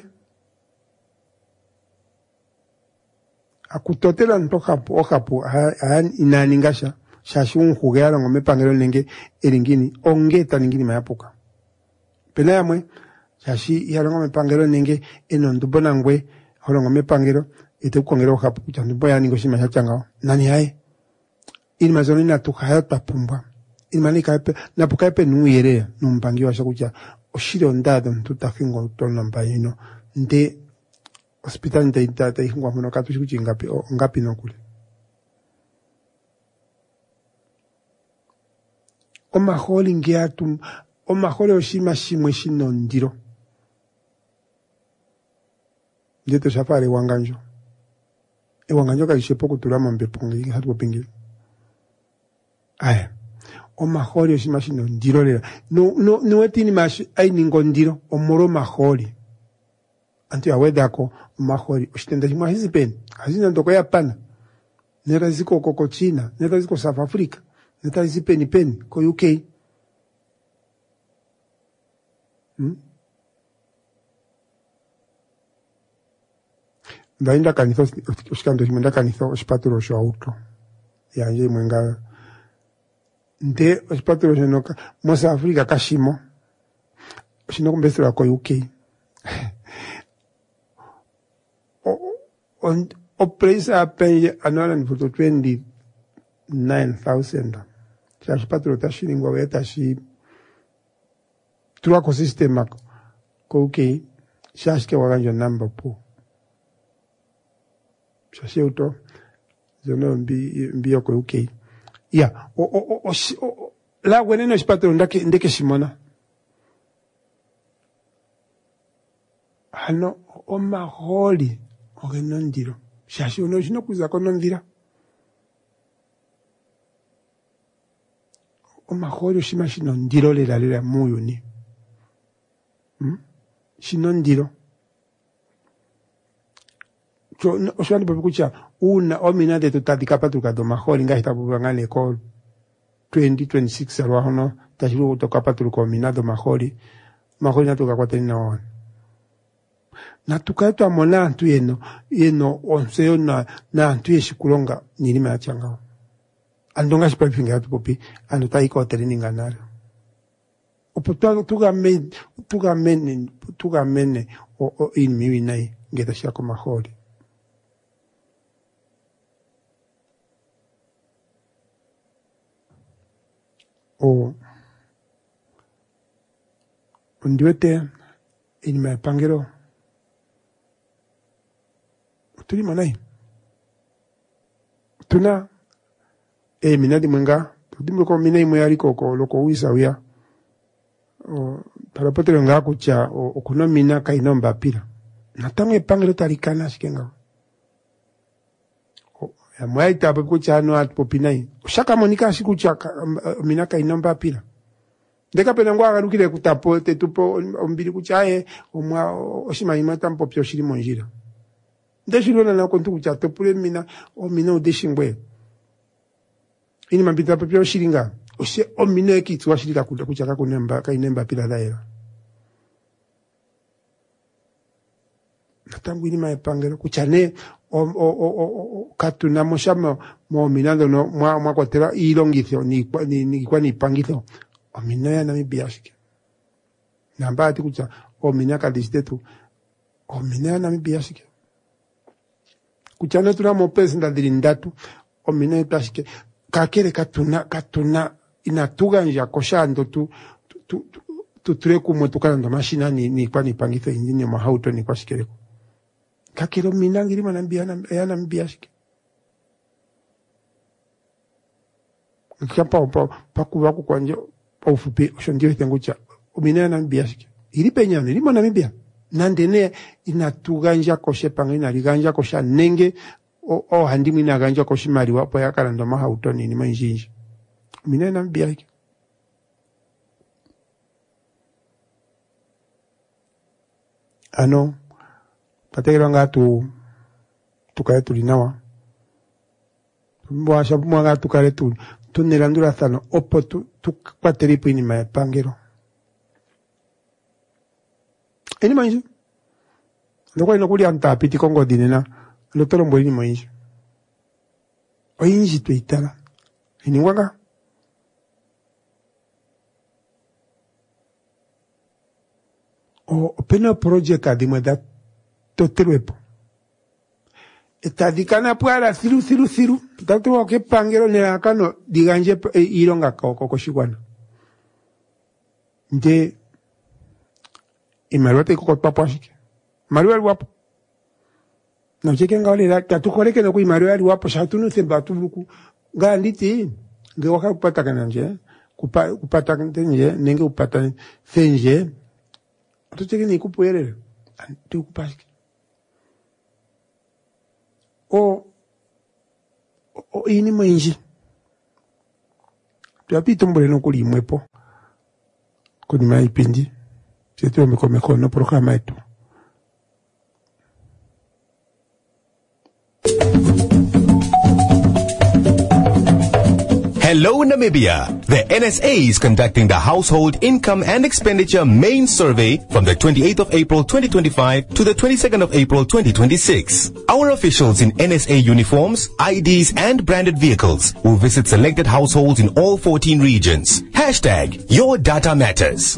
akutotela ntokapo okapo inaningasha shashi unkugera ngome pangelo nenge elingini ongeta ningini mayapuka pena yamwe shashi yarongo mepangelo nenge enondubona ngwe horongo mepangelo etekongero okapo kuchandubo ya ningo shima shachangao nani hae ili mazoni na tukaya tapumba ili manika epe napuka epe nuyerea numbangi washa kucha oshire ondado ntutakingo utona mbayino nde hospital nda ihungwa muno katushi kuchi ngapi nokule omaholi ngiatu omaholi oshima shimwe shinondiro ndeto shafari wanganjo ewanganjo kalishepo kutulama mbepongi hatu pingili aya omaholi oshima shinondiro lera no wetini mashi ainingo ndiro omoro maholi antu ya wedako maholi oshitenda shimwa hizi peni hazina ndoko ya pana nera ziko koko China nera ziko South Africa nera ziko peni ko UK ndainda kanitho ushikando shimenda kanitho oshipaturo sho auto yanje mwenga nde oshipaturo shinoka mo South Africa kashimo shinoko mbesera ko UK o place apenye anala ni futo 29,000 chashi patro tashilingwa weta shi tuwako system ko UK shashike waganjo number po shashi uto zono mbio ko UK ya la weneno shipatro ndeke shimona hano omaholi ogenondiro shashi uno shino kuza konondira omaholi shima shinondiro lera muyuni shinondiro oshwani papi kucha una omina de tutadika patuka do maholi nga hitabu ngane ko 2026 alwa hono tashiru kutoka patuka omina do maholi natuka kwa teni na wana na tukaitwa mona antu yeno onseyo na antu yeshikulonga nilima ya changao andonga shipafinga yatu popi anu taiko hotelini nganara opo tugamene o inmiwi nai ngeta shako maholi ndiwete inima ya pangero tuli manai tuna minadi mwenga tudimwe ko minai mwe aliko ko loko wisa uya para potero nga kucha okuno mina kainomba pira natamwe pangelo talikana shikenga ya mwe tape kucha no atpopinai ushaka monika shikucha mina kainomba pira ndeka pena ngwa garukire kutapo tetupo ombiri kuchae omwa oshima imata mpopyo shiri monjira ndeshilona na kontu kucha topule mina odeshingwe ini mambita popyo shiringa oshe omina ekitsu washirika kuchaka kunemba kainemba pila daera natangu ini maepangelo kuchane katuna moshama mo minando no mwa kwatera ilongitho ni kwa ni pangitho omina ya Namibia shike namba ati kucha omina kadisitetu omina ya Namibia shike kuchana tuna mopesi ndadirindatu omina etashike kakere katuna inatuganja koshando ture kumwe tukalando mashina ni kwa nipangitho injini mahauto ni kwa shikereko kakero minangiri manambia mbia shike kapa pakuwa kukwanje ofupi oshondio tengucha omina nambia shike ilipenyana ilimo Namibia nandene inatuganja koshe panga inaliganja kosha nenge o handi mwina ganja koshimari wapo yakalanda mahauto nini manjinji mina nambia iki ano pategera ngatu tukale tulinawa mbwasha mwanga tukale tunelandura thano opo tukwateripo inima ya pangero eni manji ndoko inokuli antapiti kongo dinena lotoro mboli manji oyinji tuitala eni wanga o pena project adimwe da toteruepo etadikana puara thiru tatu ke pangero ne akano diganje ironga koko shigwana nde imarwate koko papashike marwa wapo na cheke ngale la tatu koreke no ku imarwa wapo shatunu semba tubuku nganditi nge waka kupata kananje kupata nje nenge kupata fenje tucheke ni kupuerere tu kupashike o ini manji tuyapita mbole no kuli mwepo kuni maipindi sio meko no programa yetu. Hello Namibia. The NSA is conducting the Household Income and Expenditure Main Survey from the 28th of April 2025 to the 22nd of April 2026. Our officials in NSA uniforms, IDs and branded vehicles will visit selected households in all 14 regions. Hashtag Your Data Matters.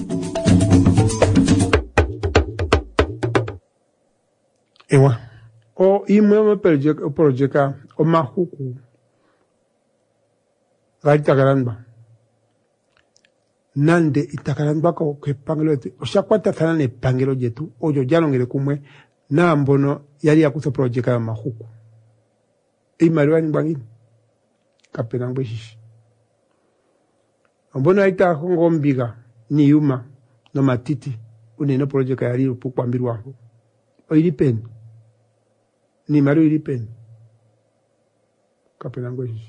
Ewa. O imwe projeka o mahuku. Itakaramba nande itakaramba ko kepangelo oshakwata thana ne pangelo jetu ojo jalongere kumwe na mbono yali yakuso project ya mahuku imaliwa ni bwangi kapena ngweshishi mbono aita ngombiga ni yuma no matiti unene project yali upukwambirwa hapo oilipen ni mari ilipen kapena ngweshishi.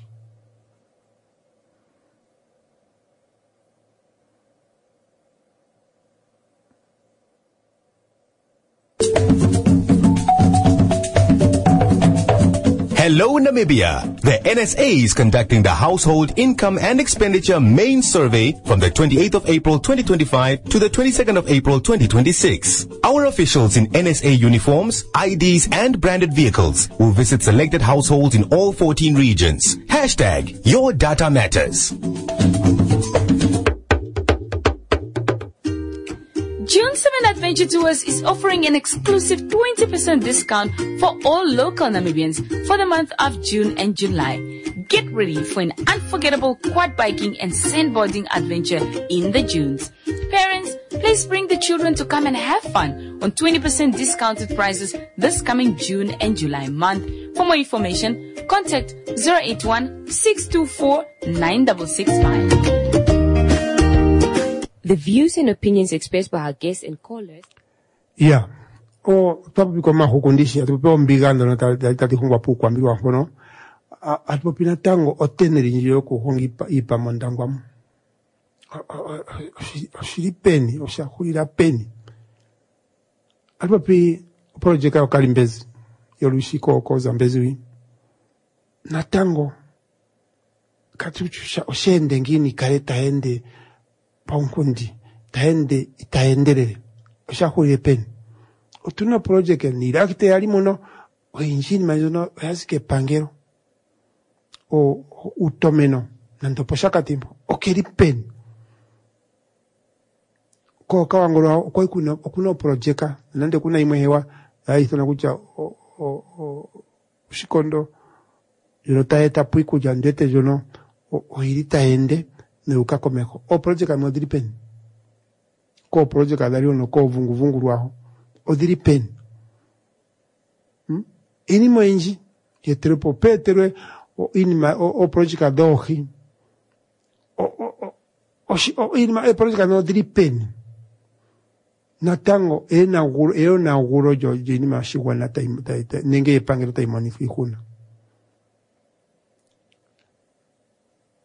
Hello Namibia. The NSA is conducting the Household Income and Expenditure Main Survey from the 28th of April 2025 to the 22nd of April 2026. Our officials in NSA uniforms, IDs and branded vehicles will visit selected households in all 14 regions. Hashtag Your Data Matters. June 7 Adventure Tours is offering an exclusive 20% discount for all local Namibians for the month of June and July. Get ready for an unforgettable quad biking and sandboarding adventure in the Dunes. Parents, please bring the children to come and have fun on 20% discounted prices this coming June and July month. For more information, contact 081-624-9665. The views and opinions expressed by our guests and callers. Yeah. O tapu kwa mahukundishi atupewa mbigando na tati hungwa puku ambiwa hono. Atupina tango oteneri njio kuhongi ipa mondangwamu. Oshiri peni, oshahulira peni. Atupapi projeka wakali mbezi. Yorushiko koza mbezi wi. Na tango katuchusha oshende ngini kareta hende paunkundi taende itaenderere oshahulire peni otuna project ni rakite yali muno oinjini majono yazike pangero o utomeno nandopo shakatimbo okeri peni ko kawangolo ko kuno project nande kuna imwe hewa yaithona kucha shikondo yotaeta puiku jandete jono oirita ende neuka komeko o project amodiri pen ko project adari ono ko vungu rwaho odiri pen ini moinji yetrepo petere o inima o project adohi o inima e project no diri pen natango e na guro jo inima shiwana ta nenge pangero ta imani fihuna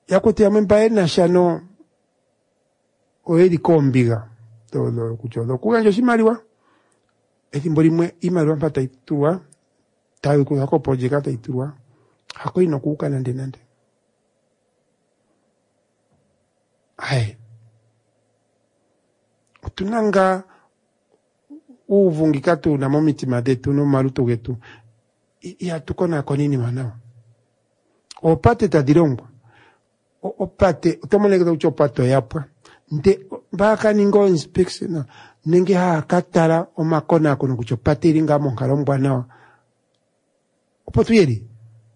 yakote yamempa na shano oeli kombiga todo kuchodo kuganjo simaliwa etimbo limwe imalwa mpata iturwa tawe kuzako project iturwa hako inokuka nande hai tunanga uvungika tu na momitima detu no maluto getu ya tukona konini manao opate tadirongwa opate utomoneka uchopato yapwa nde baka ningo inspection nenge katara omakona kono kuchopatiri ngamo nkalombwa nawa opotu yeri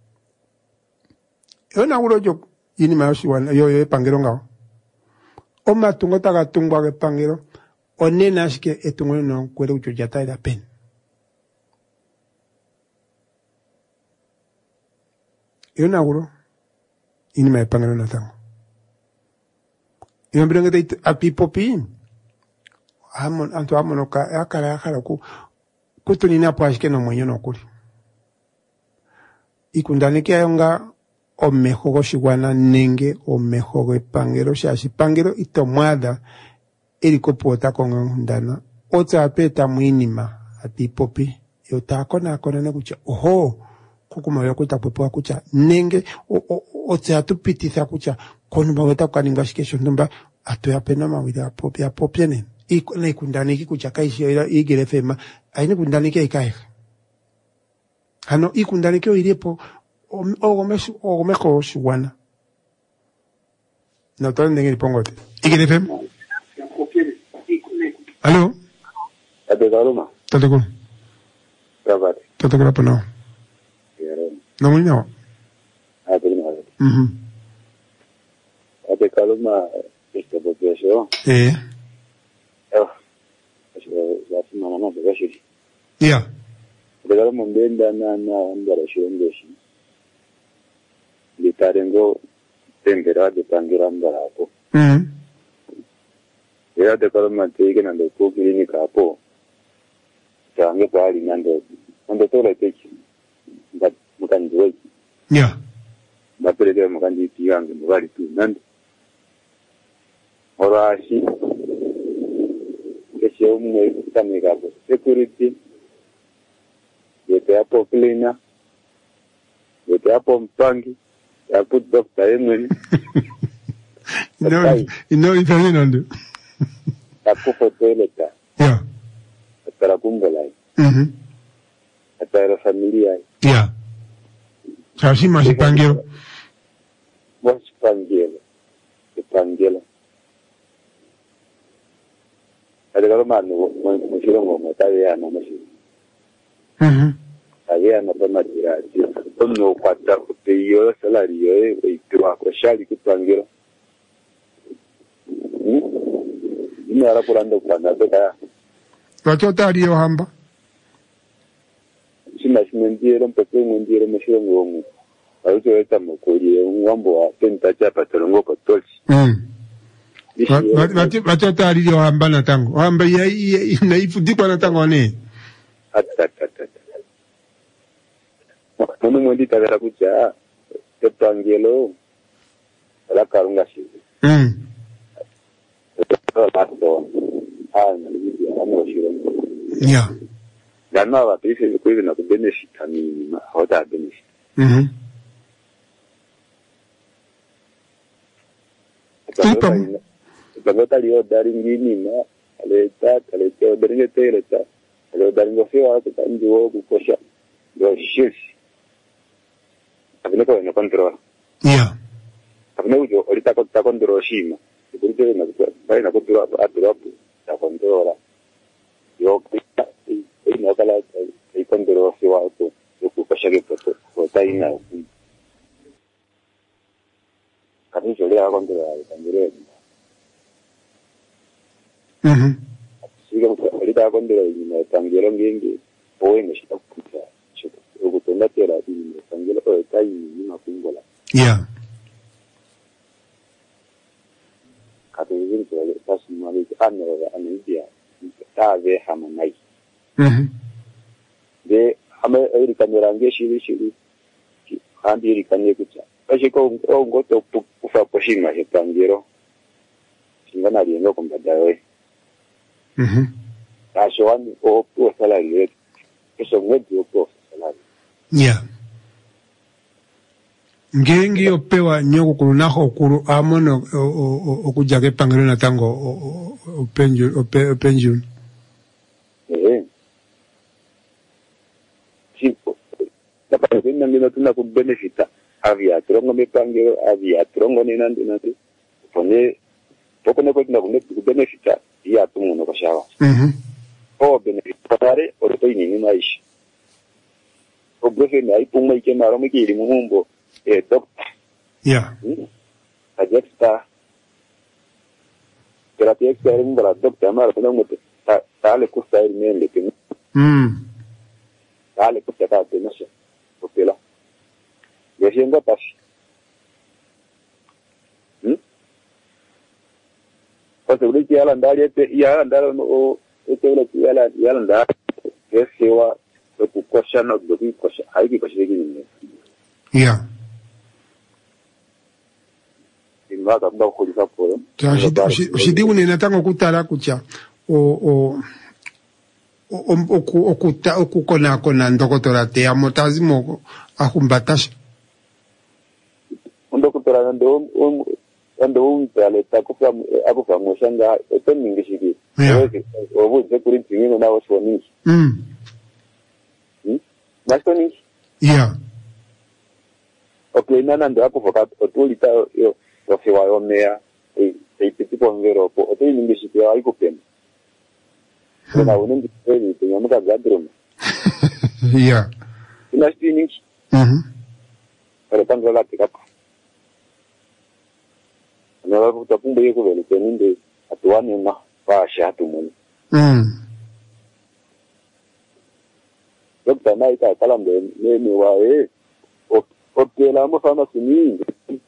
yona urojo yini mayoshi wana yo pangero ngao omatungo tagatungwa ke pangero onena ashike etungo no kwere ucho jata ila pen yona uro yini mayepangero natango yo mbirenge te apipopi amon ka akara ku kutunina po ashike no mwenyo no kuli ikundanike ayonga omeho goshigwana nenge omeho gepangero shashi pangero itomwada elikopota kongondana otsa peta mwinima apipopi yotakona ne kucha oho kukuma yokuta popo kucha nenge otsa tupititha kucha konumba weta kaninga shikesho ndumba atoya pena mawida popya ne ikundaniki kucha kaishira igere fema aine kundaniki ikai hano ikundaniki iripo ogomeko shigwana na todo ndenge lipongote igere fema Allo? Adegaluma. Tatekulu. Rabati. Tatekulu apa nao? No muli nao? Adegaluma. Adegaluma esta população. La semana na bagashi. Yeah. Adegaluma mbenda na ndara shiongeshi. Litarengo tembera de pangira ndara hapo. Ya de kalma tege na de ko klinika hapo tange bali nando tola teki but mukanjoi yeah bapeleke mukanji tiyange bali tu nando orashi kesho mwe tamega hapo security yete hapo cleaner yete hapo mpangi ya put doctor yemwe no itaminando Tapo toileta. Yeah. Para kumbola. Para familia. Yeah. Sashi masipangelo. Pangelo. Adegalo manu mshiro ngomo tawe ana mshiro. Tawe ana bama tirati. Ono kwata kupeyo salario itwa kwa shali kupangelo. Nara kurando kwanda beka. Wachota aliyo hamba. Sina simendiero mpeke mundiero mshiro ngomu. Auto eta mokuri ngwambo wa tenta chapa tolongo kotolsi. Wachota aliyo hamba na tango. Hamba ya ifudikwa na tango ne. Munu mundi tagara kucha tepangelo ala karunga shizi. Yeah. Gana wa pese kuive na benefit ani hoda benefit. Bagota liyo dari ngini ma aleta dari tereta. Aleta dari ngofio wa kutanjo kukosha. Do shis. Abine ko na control. Yeah. Abine ujo olita ko ta control shima. Kurite na bai na kutura aturapu ta controla. Yo ina kala ai control si wa to ku kashage to ta ina. Kani jole a controla tamire. Siga olita controla ina tangelo ngenge boy ne shita kuta. Shita kutonda tera ina tangelo ta ina kungola. Yeah. Kategori itu pas malik India tawe hamanai. De hame iri kamera nge shiri handi iri kanye kucha Ashiko ngoto kufa poshima hepangiro. Singana liengo kumbadawe. Ashwani o salary. Eso ngedi o salary. Yeah. Ngengi yopewa nyoko kulunaho okuru amono okujage pangiro na tango openju. Tipo. Tapa nina nina tuna ku benefita avia trongo me pangiro avia trongo nina pone poko ne ko tuna ku benefita ya tumuno ko shawa. O benefita pare o to ini mais. O brefe me ai puma ike maro me kiri mumbo. Doctor. Yeah. Ajesta. Terapia experiment para doctor amar no mo tale custa il mele que. Tale custa ta de no sé. Popela. Y haciendo pas. Pues ule que ala andar ya andar o este ule que ya andar que se va lo que cosa no lo que cosa hay que cosa que. Yeah. Ushidi unena tango kutala kucha okukona ndokotora te amotazimo ahumbatasha ndokotora ando taleta akufa moshanga etoningishiki obuze kuri ntino nawo shoni Mastoni? Yeah. Okay, nana ndo akufa otulita yo wafiwa yomea tipo ngero po otoi ningishi ya ikupenda na unengi kweli tunyamuka gadrum yeah ina spinning para tango la tikapa na wapo tapumba yeko vile teninde atuane ma pasha tumuni dokta na ita kalambe ne wae okay la mo fama sini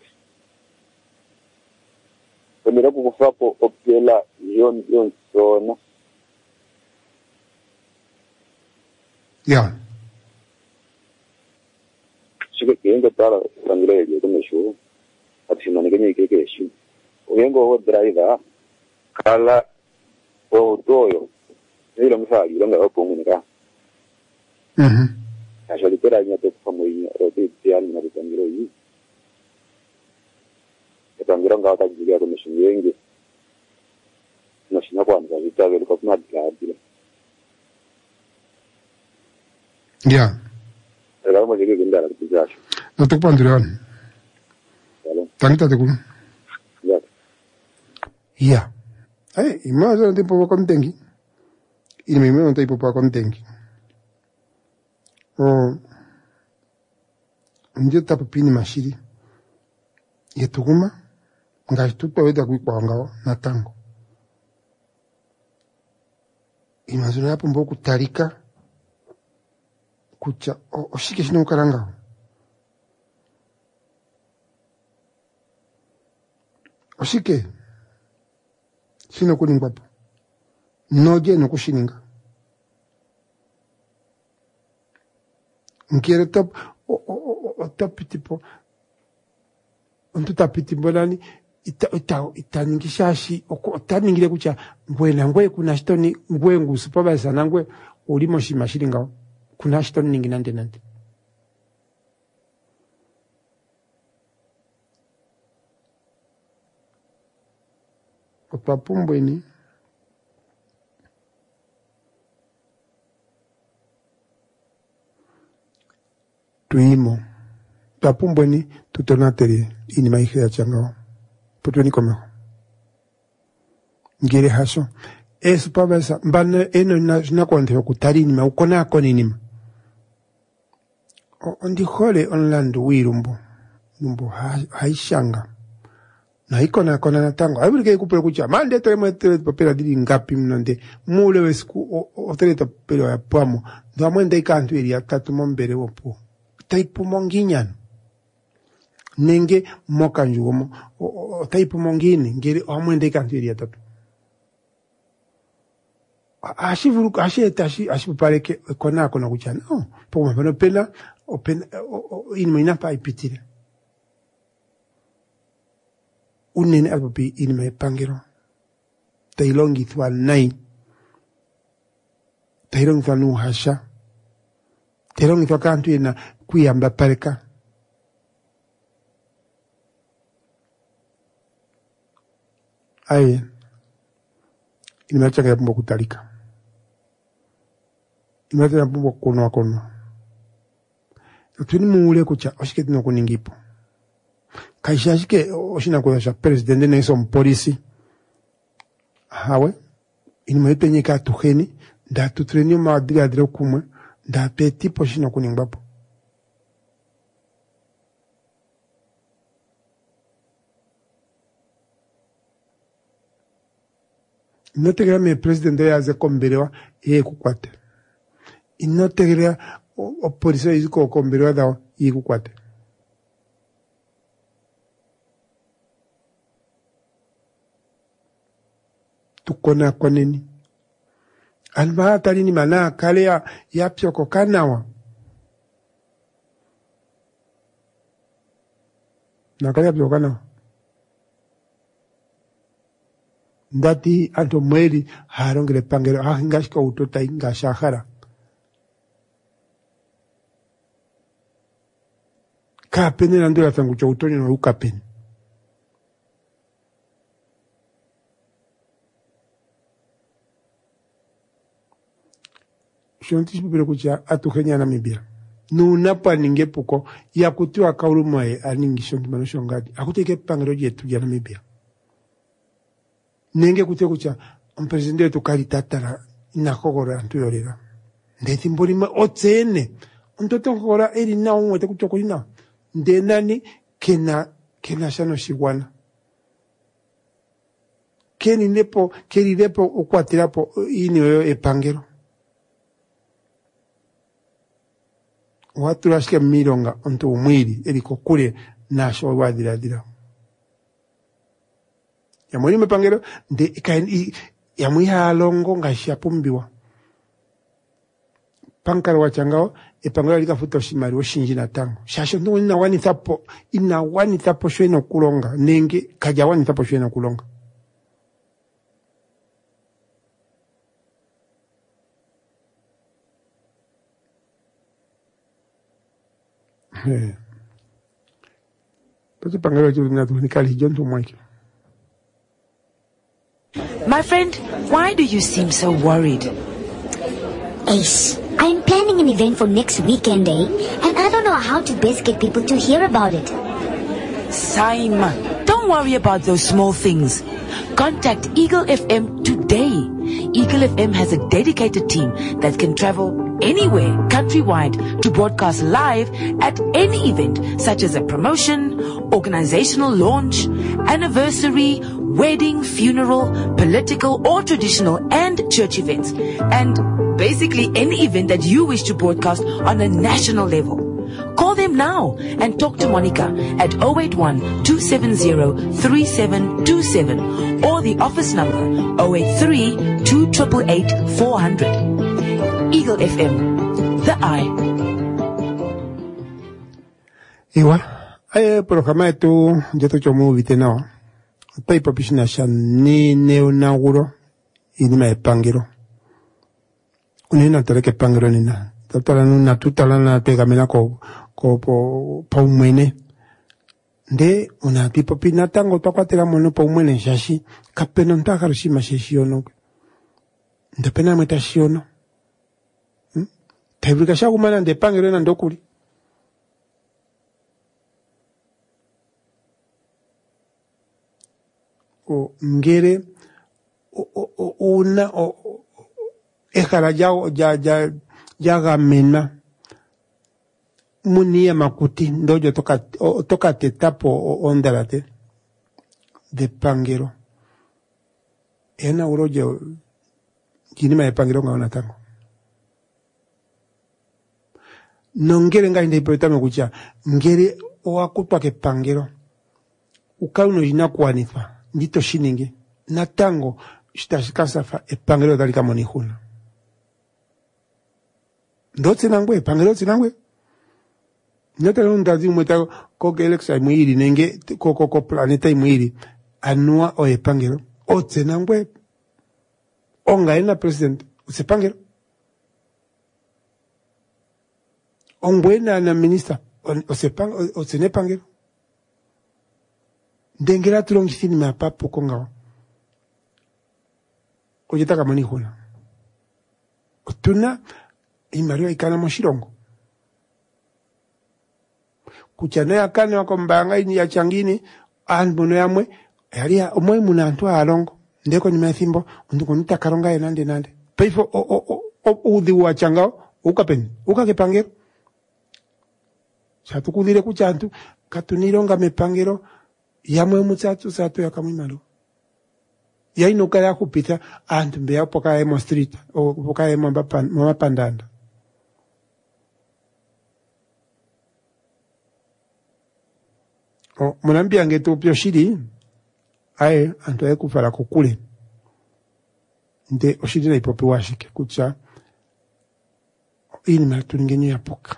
Mira como fapo opela yon zona. Yeah. Sigue que para sangre yo como show. Así no me que show. Vengo o driver kala o toyo. Ni lo mfa yo nga opo munika. Acho litera nya to famoinha o te tiani na sangre yi. Nga ta jiga ko mission yengi na shina kwa nza vitave ko kuma dikabila yeah era mo jige ginda la tijasho no to pandrion tangita te kun yeah imazo de poco contengi il mi non te poco contengi nje tapini mashiri yetuguma ngashi tutoweda kuikwanga natango imazino yapo mbo kutarika kucha oshike shino ukaranga oshike shino kuningwapo noje no kushininga nkiere top top tipo onto tapiti mbonani itaningishashi otaningire kucha ngwena ngwe kuna shitoni ngwe ngu supervisor nangwe ulimo shimashiringa kuna shitoni ningi nande otapumbweni tuimo tapumbweni tutonatere ini maige ya changao potweni komeo ngere haso supervisor mbane eno na kwante okutari ni ukona akoni ni ondi hole onlandu wirumbo numbo haishanga na ikona kona natango abirike kupera kucha mande temete papera dili ngapi mnande mule wesiku oteleta pero ya pamo ndo amwenda ikantu eri atatu mombere wopo taipu monginyano nenge mokanjugomo taipu mongini ngere amwenda ikantu eri atatu ashivuru ashetashi ashipareke kona kucha no poma pena opena inmo inapa ipitire unene alpapi inima epangero tailongithwa nai tailongithwa nuhasha tailongithwa kantu yena kuyamba pareka aye inima changa yapumba kutalika inima changa yapumba kono tuni muule kucha oshike tino kuningipo kaisha shike oshina kwa presidente neso mpolisi hawe inima yepenyeka tuheni nda tutrenyo maadili adire kumwe nda peti poshina kuningbapo inotegelea me presidente yaze komberewa kukwate inotegelea opolisi iziko komberewa dawa kukwate tukona koneni alma talini mana kale ya pyoko kanawa na kale ya pyoko kanawa ndati anto mweli harongere pangero ngashika utota ngashahara kapene nandura tangu cha utoni na ukapene shonti bibere kucha atuhenya na Namibia nunapa ningepuko ya kutiwa kaulumae aningi shonti manosho ngadi akuteke pangero yetu ya Namibia nenge kutiwa kucha mpresidente wetu kali tatara inakogora antuyorera ndeti mbolima otsene ntoto ngora eri na umwe tekuchokolina ndenani kena shano shigwana keri lepo ukwatirapo ini weyo epangero watu rashike mironga onto umwiri eriko kule nasho wadira ya mwini mepangero ya mwiha alongo ngasha pumbiwa pankaro wachangao epangero likafuta oshimari oshinji natango shasho ndo inawanithapo shweno kulonga nenge kajawanithapo shweno kulonga My friend, why do you seem so worried? Ace, I'm planning an event for next weekend, and I don't know how to best get people to hear about it. Simon, don't worry about those small things. Contact Eagle FM today. Eagle FM has a dedicated team that can travel anywhere countrywide to broadcast live at any event, such as a promotion, organizational launch, anniversary, wedding, funeral, political or traditional and church events, and basically any event that you wish to broadcast on a national level. Call them now and talk to Monica at 081-270-3727 or the office number 083-288-400. Eagle FM, the eye. Iwa, programa yetu jeto chomu vitenao. Paipa pishina ni neonaguro inima epangero. Unina tereke pangero nina. Tatala nuna tutala na tegamena ko paumwene. Nde una pipa pina tango tokwatela mono paumwene shashi kapeno ntakaro shima sheshiono. Nde pena mweta shiono. Taibulika shagumana nde pangero na ndokuri. O ngere una ekara jaga mena munia makuti ndojo toka tetapo ondalate de pangero ena urojo jinima de pangero ngaona tango nongere nga interpreta me kucha ngere oakutwa ke pangero ukauno jinakuanifa ndito shiningi natango shitashikasafa epangero dalika monihuna ndotse nangwe epangero tsinangwe nyote nundazi mweta ko galaxy mwiri nenge ko planeta mwiri anua o epangero o tsenangwe onga ena president usepangero ongwena na minister o tsenepangero ndengera tulongisini mapapo konga ojitaka moni hona otuna imario ikana moshirongo kuchana yakane wakombanga ini ya changini anbono yamwe yali omwe munantu alongo ndeko nimethimbo ndiko nitakaronga nande paifo udhi wa changao ukapeni ukakepangero chatukudire kuchantu katunironga mepangero yamwe mutsatu sato yakamwimalo yainoka ya kupita antu mbeya poka emo street o poka emo mapandanda o munambia ngeto pyo shiri aye antu aye kufala kukule nde oshiri na ipope washike kucha ini matuningenyo ya poka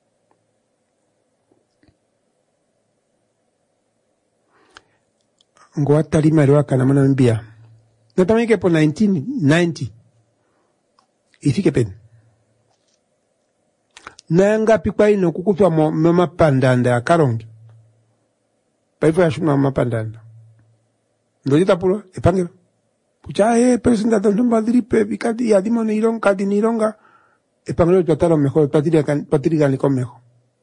ngo atali mariwa kana munambia natamike po 1990 ifike pen nanga pikwa ino kukutwa mapandanda ya karongi paifo ya shuma mapandanda ndojita pulo epangero pucha presenta tanto madripe bikati ya dimo nironga kadi nironga epangero tratalo mejor patiriga ni conmejo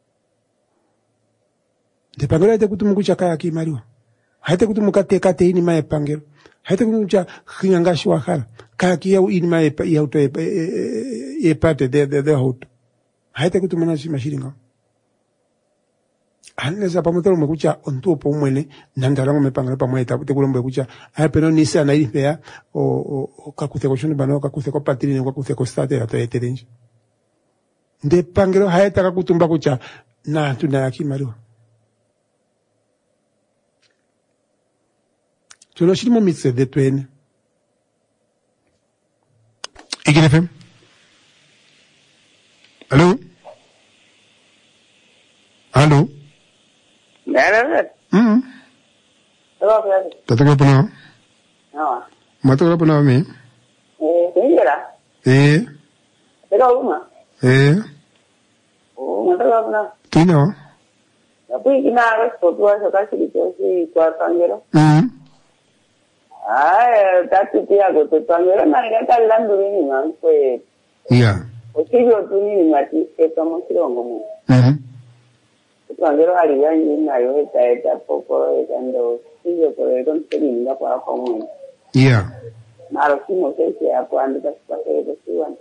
de pangero te kutumukucha kaya ki mariwa haite kutumukate kate ini mae pangero haite kutumcha hingangashi wakala kaya ki ya ini mae ya auto e parte de auto haite kutumana si mashiringa aneza pamotero mekucha ontu po mwele nandarango mepangero pa mweta te kulombe kucha pero ni se ana iripea o kakuse ko shoni bano kakuse ko patiri ne kakuse ko state ya to eterenji de pangero haita kakutumba kucha na tunayaki mariwa Solo shirimo mitse de twene. Igin FM. Allô? Allô? Tataka puna? No. Mataka puna mi? Tingala. Pero uma. Mataka puna. Tino. Tapi kina ko tua so kasi dito si Kuartangero. Tatu tia go to pangero na ngata landu ni man kwe. Yeah. O kiyo tu ni mati ke tomo sirongo mo. Pangero ali yangi na yo eta popo etando kiyo ko e don teni nga pa ko mo. Yeah. Naro simo se hapo ando pasipase ko siwan.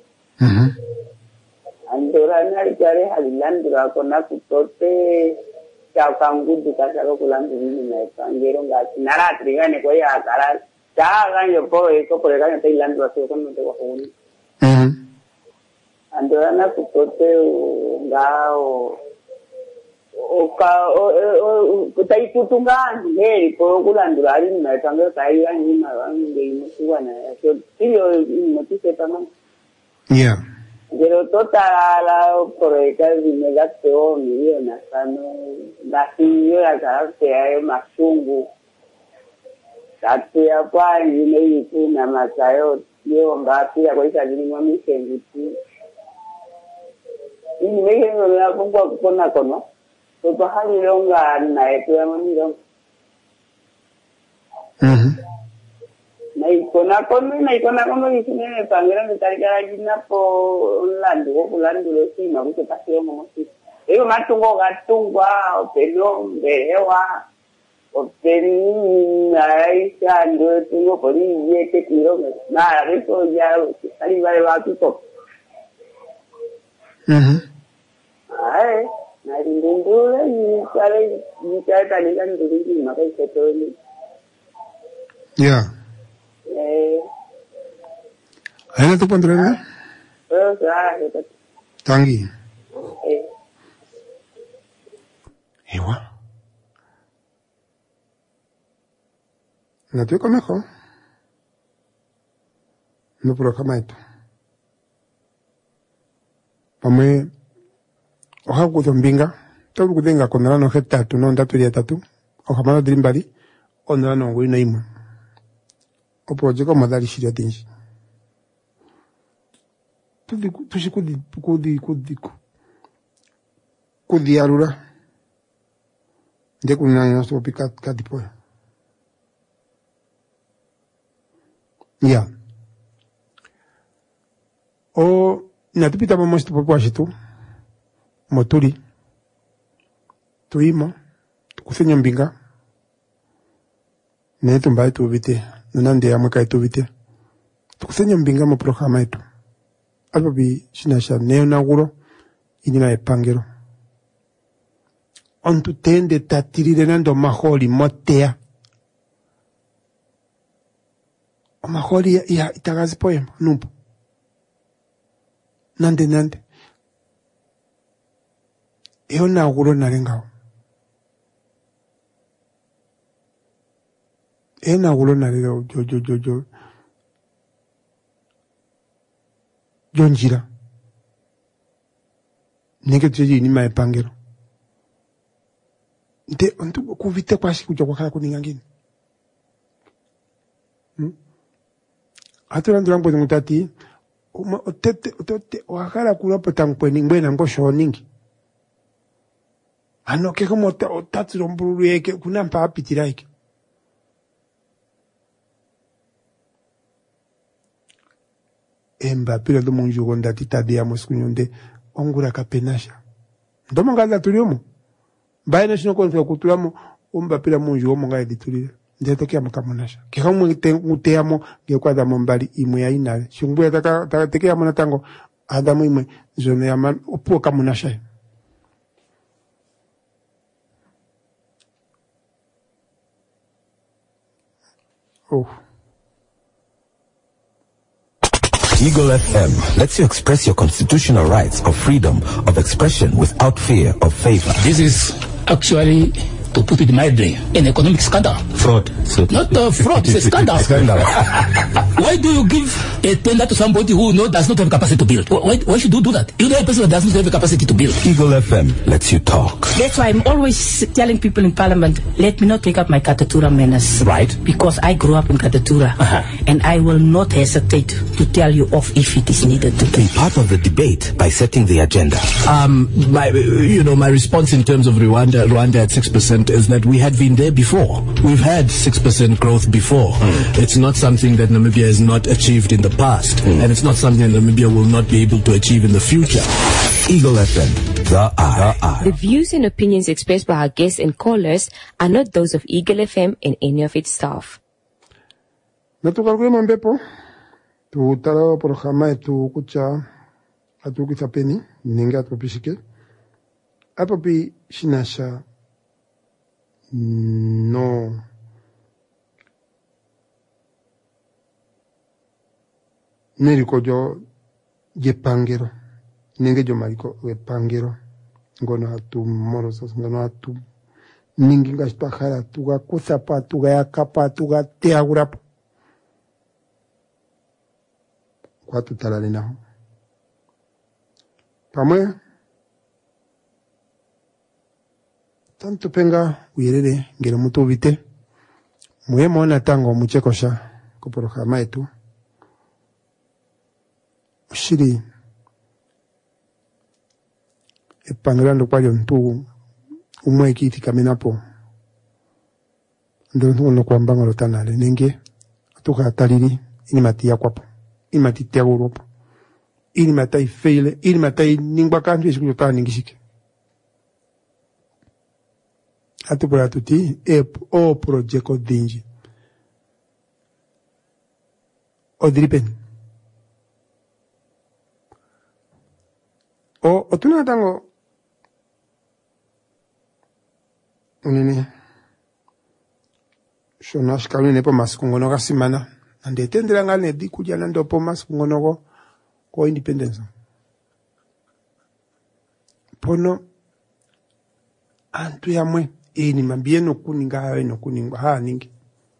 Andora na jare hali landu ko na kutote chao kangu dukasa ko landu ni na pangero ngati nara trigane ko ya kara ganyo po eko por ganyo te ilando así con no te va a unir andorana kutote ngao kutai kutunga ngeri po kulandula ari na tango tai ani na ngi musuana so tío no te sepa man yeah pero toda la por el me da teo mi na sano la siyo ya que hay masungu Tatu apa ini itu nama saya dia ngati aku isa jadi mami sengitu. Ini mungkin aku pun aku no. Itu hal yang enggak naik tu yang ni dong. Naik aku ni sini pangeran ditarik lagi na po landu sih mahu kita sih ngomong sih. Itu matunggo gatungwa pelong behewa. Obteni naisha ndo tungo pori yeke tiro na ripo ya ali vale watu to ai na ndundule ni kale tani kan nduli makai setoni yeah aina tu pondrele tangi ewa na tuko mejor no puro kama esto pame oha kuzombinga todo kudenga konala no heta tu no ndatu ya tatu oha mala drimbali ona no ngoi naimo o project madali shiria tinji tushi kudi alura de kunanya so pikat kadipo ya o natupita mama stipo shitu moturi tuima tukusenya mbinga netu mbaye tuvite nande ya mwaka tuvite tukusenya mbinga mu programa yetu alba bi shinasha neo naguro inima epangero ontu tende tatirire nando maholi motea o maholi ya itagazi poema numpo nande eo naguro narengao naguro narengao yo njira nenge tuji inima epangero nte ontu kuvite kwashi kuja kwakala kuningangini atu randu rampo ngutati otete wakala kulapo tangpweni ngwena ngosho ningi ano ke como otatu romburu yeke kuna mpa apitira yake emba pila do munju gonda titabe ya moskunyonde ongura kapenasha ndomo ngaza tuliomo baina shino kontra kutulamo omba pila munju omo ngaza ditulira ndetokea makamunasha kikamu nguteamo ngekwaza mombali imwe ya inale shungbu ya tekea mona tango adamu imwe zone ya man opuo kamunasha oh. Eagle FM lets you express your constitutional rights of freedom of expression without fear of favor. This is actually, to put it mildly, an economic scandal. Fraud. Not fraud, it's a scandal. Why do you give a tender to somebody who does not have capacity to build? Why should you do that? You know a person that does not have the capacity to build. Eagle FM lets you talk. That's why I'm always telling people in Parliament, let me not take up my Katatura manners. Right. Because I grew up in Katatura. And I will not hesitate to tell you off if it is needed to be part of the debate by setting the agenda. My response in terms of Rwanda at 6% is that we had been there before. We've had 6% growth before. It's not something that Namibia has not achieved in the past, and it's not something that Namibia will not be able to achieve in the future. Eagle FM, the eye. The views and opinions expressed by our guests and callers are not those of Eagle FM and any of its staff. Natukalkule mambepo tutala programa yetu kucha atukitapeni ninga atupishike apapi shinasha no neriko jo jepangero ninge jo mariko jepangero ngono hatu morosos ngono hatu ningi ngashpakara tuga kusapa tuga yakapa tuga teagurapo kwatu talali naho pamwe tanto penga uyerere ngere mutu vite muemo na tango muchekosha ko programa yetu shiri epangirando kwa ntu umwe kiti kaminapo ndo no kwamba ngolo tanale nenge atuka taliri ini matia kwapo ini matitia uropo ini matai feile ini matai ningba kantu isikutana ningishike atupura tuti o project dinji odripen o tuna tango unene shonash kalune po maskungono gasimana ande tendera ngane dikuja nando po maskungono ko independence pono antu yamwe ini mambie no kuninga ha ningi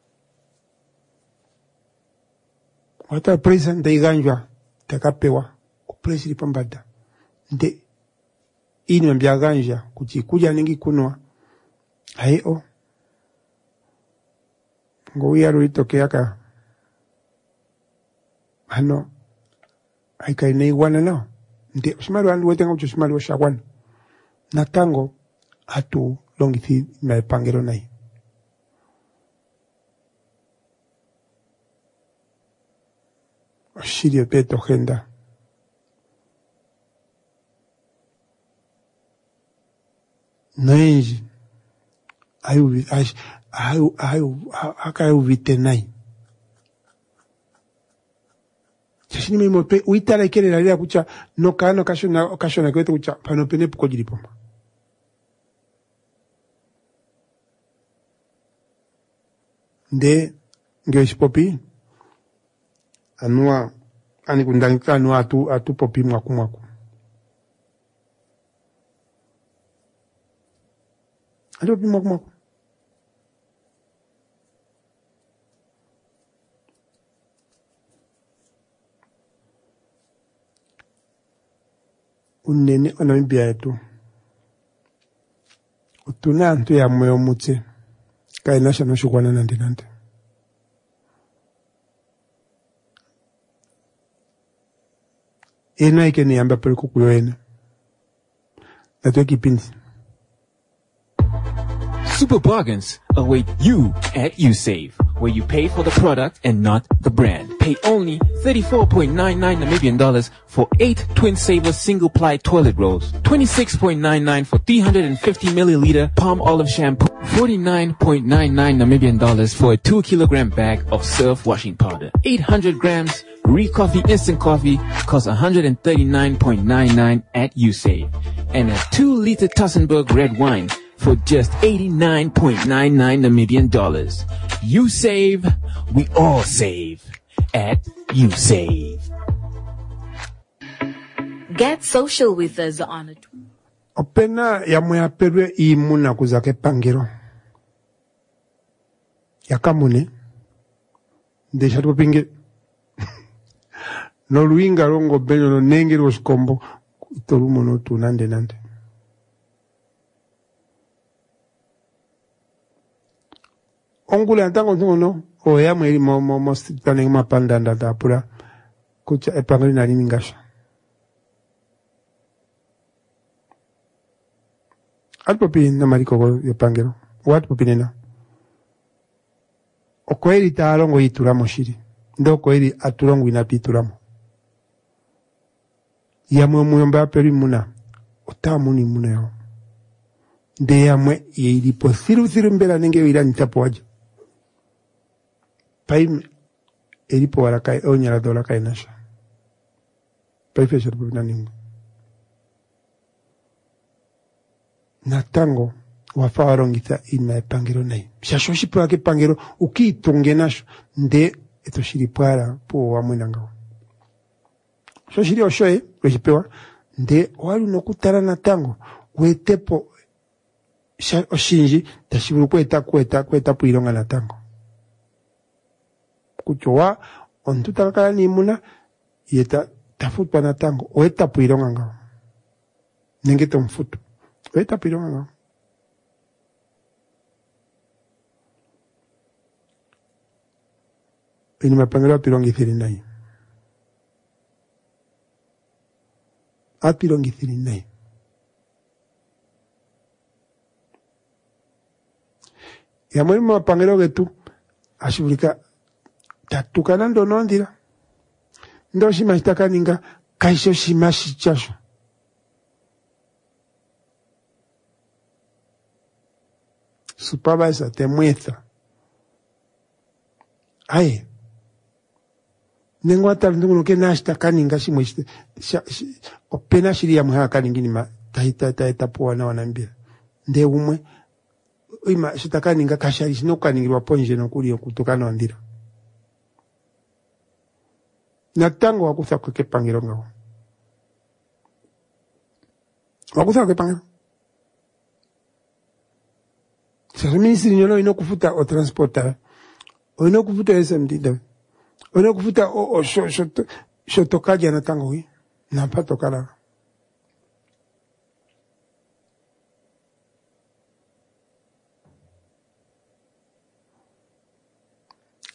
wata president iganjwa takapewa ku president pambada nde ini mambia ganja kuja ningi kunwa hayo Ngoya ruito que acá. Ano. Hay que ir igual no. De smaru andu tengo mucho smaru shawan. Natango atu longithi na pangero nai. Shirio peto agenda. Nai akai uvitenai. Sisi mimo pe uitala ikele lalia kucha no kano kashona kwetu kucha pano pene puko jilipoma. De ngesh popi anua ani kundangika anua atu popi mwaku. Alo popi mwaku. Unene onambia yetu. Utuna antu ya moyo mutse. Kainasha no shukwana nante. Ena ike ni amba pele kukuyo ena. Natwe kipindi. Super bargains await you at USave, where you pay for the product and not the brand. Pay only $34.99 Namibian dollars for 8 Twin Saver single-ply toilet rolls, $26.99 for 350 milliliter palm olive shampoo, $49.99 Namibian dollars for a 2 kilogram bag of surf washing powder, 800 grams Re-Coffee instant coffee costs $139.99 at USave, and a 2-liter Tassenberg red wine for just $89.99 Namibian dollars. You save, we all save at USave. Get social with us on it. Opena ya mwe aperwe imuna kuzake pangiro. Yakamune. Desha tupo pinge. No luinga rongo benyo no nenge roskombo. Itorumo no tu nande. Ongule antango no o ya mweri mo stitane mapanda ndada pura kucha epangiri na liningasha. Alpopi na mariko yo pangero. What popinena? Okoeri tarongo ituramo shiri. Ndo koeri aturongo inapituramo. Ya mwomba peri muna. Otamuni muna yao. De ya mwe ilipo thiru mbela nenge wila nitapoaja. Paim ilipo walakai onyala dola kai nasha. Paifesha tupina ningu. Natango wafawarongita ina pangero nai. Shashoshi pwa ke pangero ukitunge nasho nde eto shiripwara po wa mwenangao. Shoshiri oshoe wejipewa nde walu nokutara natango wetepo oshinji tashiburu kweta puironga natango. Kuchowa ontutakala ni muna yeta tafutwa natango oeta puironga ngao. Nengeto mfutu. Oeta puironga ngao. Ini mapangelo apirongi thiri nai. Apirongi thiri nai. Ya mwini mapangelo getu ashibulika tatukana ndo ndira. Ndo shima shitaka ninga kaisho shima shichasho. Supervisor te muestra. Aye. Nengo atal ndugu ke nashita kaninga shimwe opena shiri ya muha kaningi nima tahita poa na wanambia. Nde umwe ima shitakaninga kashari shino kaningirwa ponje no kuri okutokana wandira. Natango wakusa kweke pangiro ngao. Wakusa kweke pangiro. Sasa ministri nyolo ino kufuta o transporta. O ino kufuta SMD. O ino kufuta o shotokaja na tango hii. Na pato kala.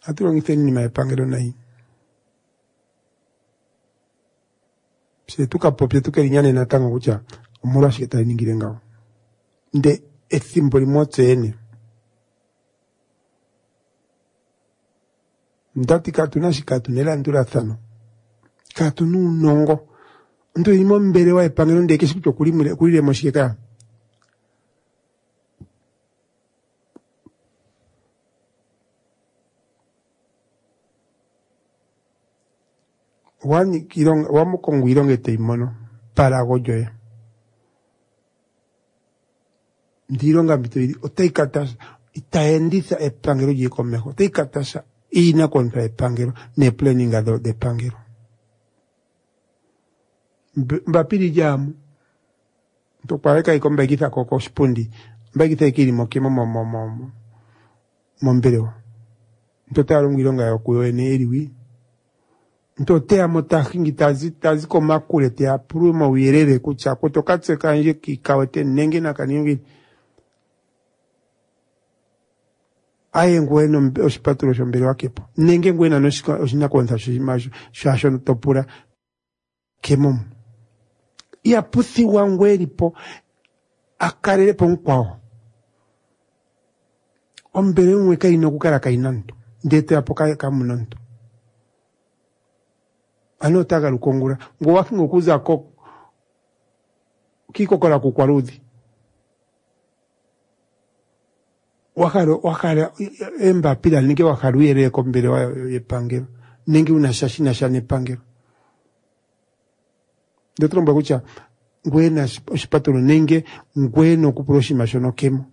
Atulongise nini maepangelo nai. Se tukapopye tukelinyane na tango kucha omula shiketa ningire ngao. Nde ethimbo limotse ene. Ndati katuna shikatunela ndura thano. Katunu nongo. Ndo imo mbele wa epangelo ndeke shikucho kulile moshikeka. Wamo kongwilonge te imono para gojoe. Ndilonga mbito otaikatasa itaendiza epangelo jikomeho. Otaikatasa ina kontra epangelo ne planning ado de pangelo. Mbapiri jamu. Topareka ikomba ikitha koko spundi. Mbakitha ikiri mokimo mombelewa. Ntotaro ngilonga yokuyo ene eriwi. Ntotea motahingi tazi koma kule te apuruma uyerere kucha kutokatse kanje kikawete nenge na kaniyongi aye ngweno oshipatulo shombele wakepo nenge ngwena noshika oshina konza shishimasho shasho topura kemomu ya puthi wangweri po akarere po nkwao ombele mweka inokukara kainanto ndete apoka kamunanto anotaga lukongura ngo waki ngokuza ko kikokola kukwarudhi wakara emba pila ninge wakaruyere ko mbere wa yepangero ninge unashashina shane pangero detromba kucha ngwena shipatulo ninge ngweno kuproshima shono kemo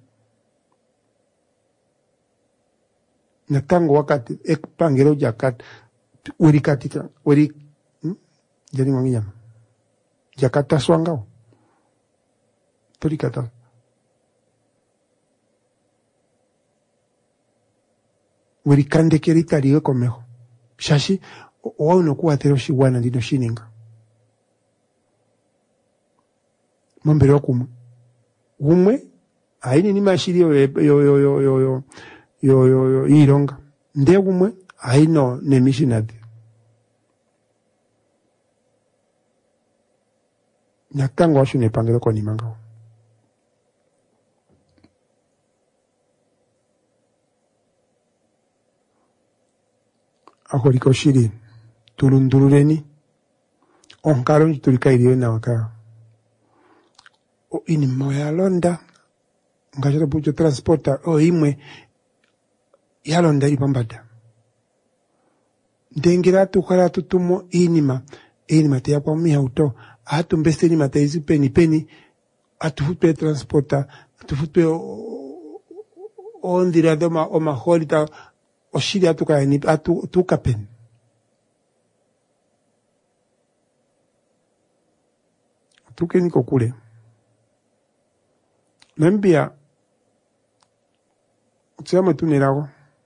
natango wakati ekpangero jakat weri katita weri jadi manginyama Jakarta swangao tuli kata weri kande kerita liwe komeho shashi wauno kuwa teroshi wana dino shininga mambere wakumu umwe haini ni mashiri yo ironga nde umwe haino ne missionary Natango washu nepangelo kwa nimangao. Akoliko shiri tulundurureni onkaro njitulika iliwe na waka ini moya londa ngajata bujo transporta imwe ya londa ilipambada ndengira tukara tutumo inima te yakwa mihauto atu mbesteni mataizi peni atufutwe transporta atufutwe ondira doma omaholita oshiri atukayani atukapeni atukeni kokule nembia tsama tunerago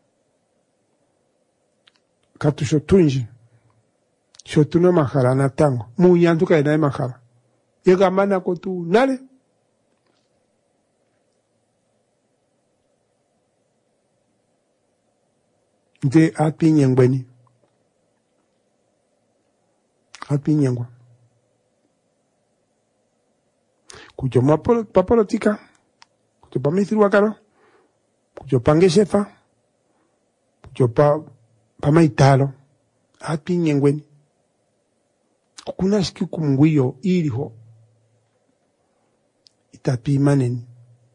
katusho tunji shotuno makara na tango munyanduka ina makara yega mana ko tu nale de apinyengweni apinyengwa kujo papolotika kujo pamithiri wakaro kujo pangeshefa kujo pamaitalo apinyengweni kuna shiki kumngwiyo iliho itapi maneni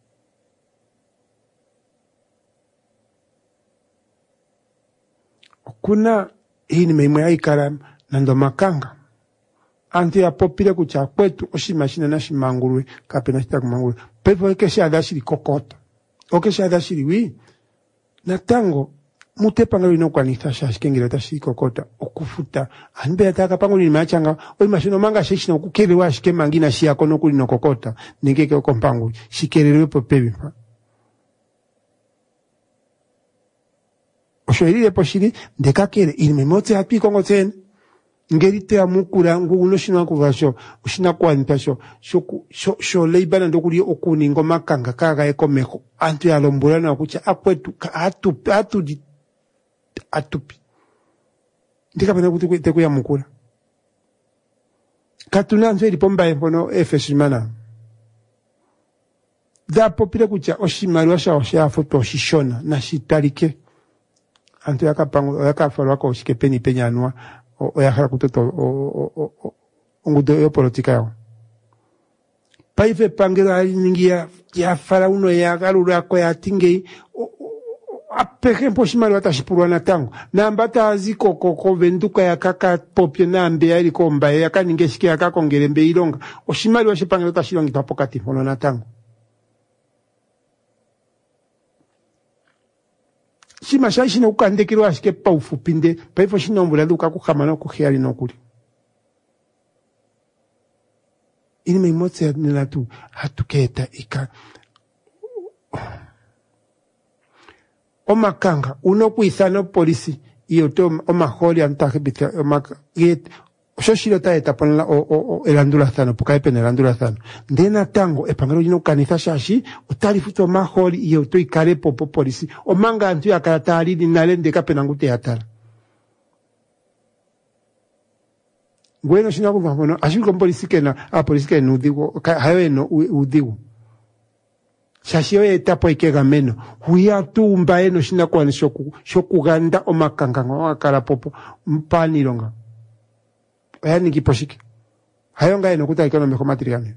kuna hii ni meimwe aikara nando makanga anti ya popile kucha kwetu oshimashina na shimangurwe kapena shita kumangurwe pepo kesha adashiri kokota okesha adashiri wi na tango mutepanga lino kwa nitasha shikengile tashi kokota okufuta anbe ataka pango ni machanga oi mashino manga shishina okukebe wa shike mangina shi yakono kuli no kokota ningeke okompango shikererwe popebi oshoirire poshiri ndekakere ilmemote hapi kongo ten ngerite amukura nguno shina kuvasho ushina kwantasho sho leibana ndokuri okuni ngoma kanga kaga ekomeko antu yalombulana kucha akwetu atu atupi ndikapena kuti tekuyamukula katunanzo ilipomba empono efesimana dhapopile kucha oshimaliwa shawo shafuta oshishona na shitalike antu yakafalwa ko shikepeni penyanwa oyakhala kutoto ongudo yo politika yawo paife pangelo aliningia yafala uno yagalula ko yatingei apeke mpo shimaliwa tashipurwa na tango namba taziko koko venduka yakaka popye nambe yali komba yakaninge shike yakakongere mbe ilonga oshimaliwa shipangelo tashilongi tapokati mpono na tango shima shashine ukandekirwa shike pa ufupinde paifo shinombula luka kuhamana kuhiali nokuli ini meimotse nilatu hatuketa ika omakanga unokuithana polisi iyo to omaholi antakibita omaget shoshilo taeta ponla elandula thano pokaepe elandula thano ndena tango epangelo lino kanitha shashi utalifuto maholi iyo to ikale popo polisi omanga antu yakatali ninalende kapena ngute yatala bueno shina kuva mono ashiko polisi kena polisi kena udigo hayo no udigo shashiyo etapo ikegameno huya tumba eno shina kwani shokuganda omakanga wakala popo mpanilonga yani kiposhiki hayo nga eno kuta ikono meko materiane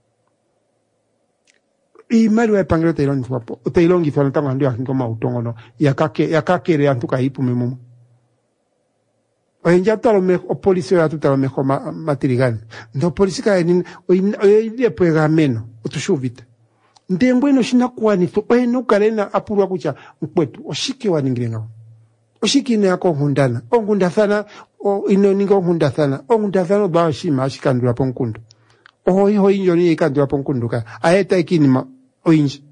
imali wa pangelo tailongi fwa ntango ndio akingo mautongono yakakere antuka hipu memumu oyenja talo meko polisi ya tutalo meko materiane ndo polisi ka nini oye pegameno utushuvita ndembweno shina kwani to eno kalena apurwa kucha mkwetu oshike waningirenga oshikine yako hundana ongundathana ino ningo ongundathana ba shima ashikandula ponkundu oho injo ni ikandula ponkundu ka ayeta ikinima oinji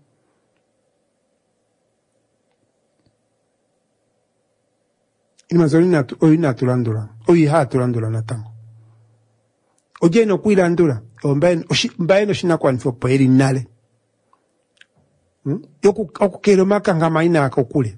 imazolina oyinatulandula oyihatulandula natango ojeno kuilandula ombaeno shina kwani fo poeri nale okukero makanga maina akokule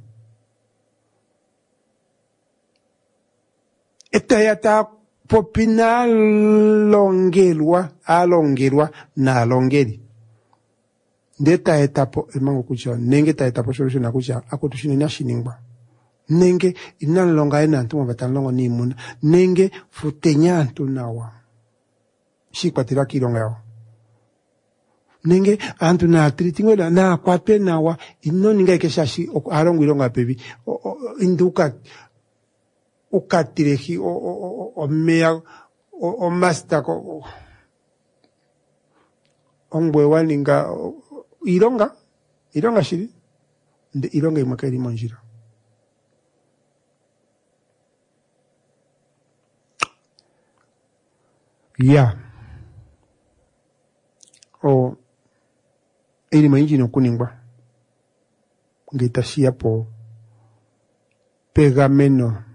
etayata popina alongelwa na alongeri ndeta etapo emango kucha nenge ta etapo solution akucha akotushine na shiningwa nenge inalonga ena ntuma batalongo ni muna nenge futenya antu nawa shikwatira kilonga yawo nenge antu na tritingo na kwatwe nawa ino ninga ikeshashi arongo ilonga pebi induka ukatirehi o mea o master ko ongwe waninga ilonga shiri nde ilonga imakari monjira ya o ili mainji no kuningwa ngitashia po pegameno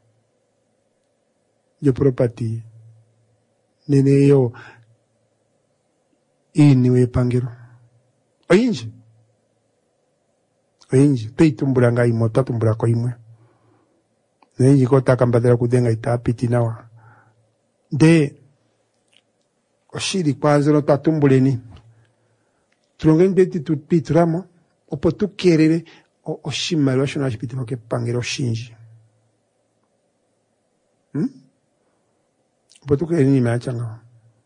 yo property nene yo iniwe pangero oyinji peitumbura ngai moto tumbura ko imwe nenji kota kambadala kudenga itapiti nawa de oshiri kwanza no tatumbuleni tulongen beti tupitramo opo tukerere oshimaliwa shona shipitimo ke pangero shinji opo tukerere ni machanga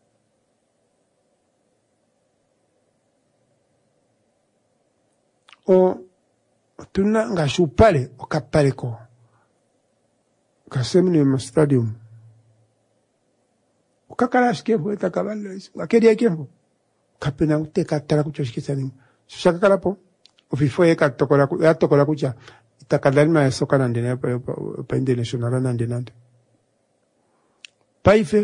o tuna ngashupale okapale ko kasemni mu stadium ukakala shikepo etakabalo ngakeria kempo kapena uteka tara kuchoshikisa ni shaka kalapo ofifo yatokola kucha itakadalima ya soka nandene pa international nande paife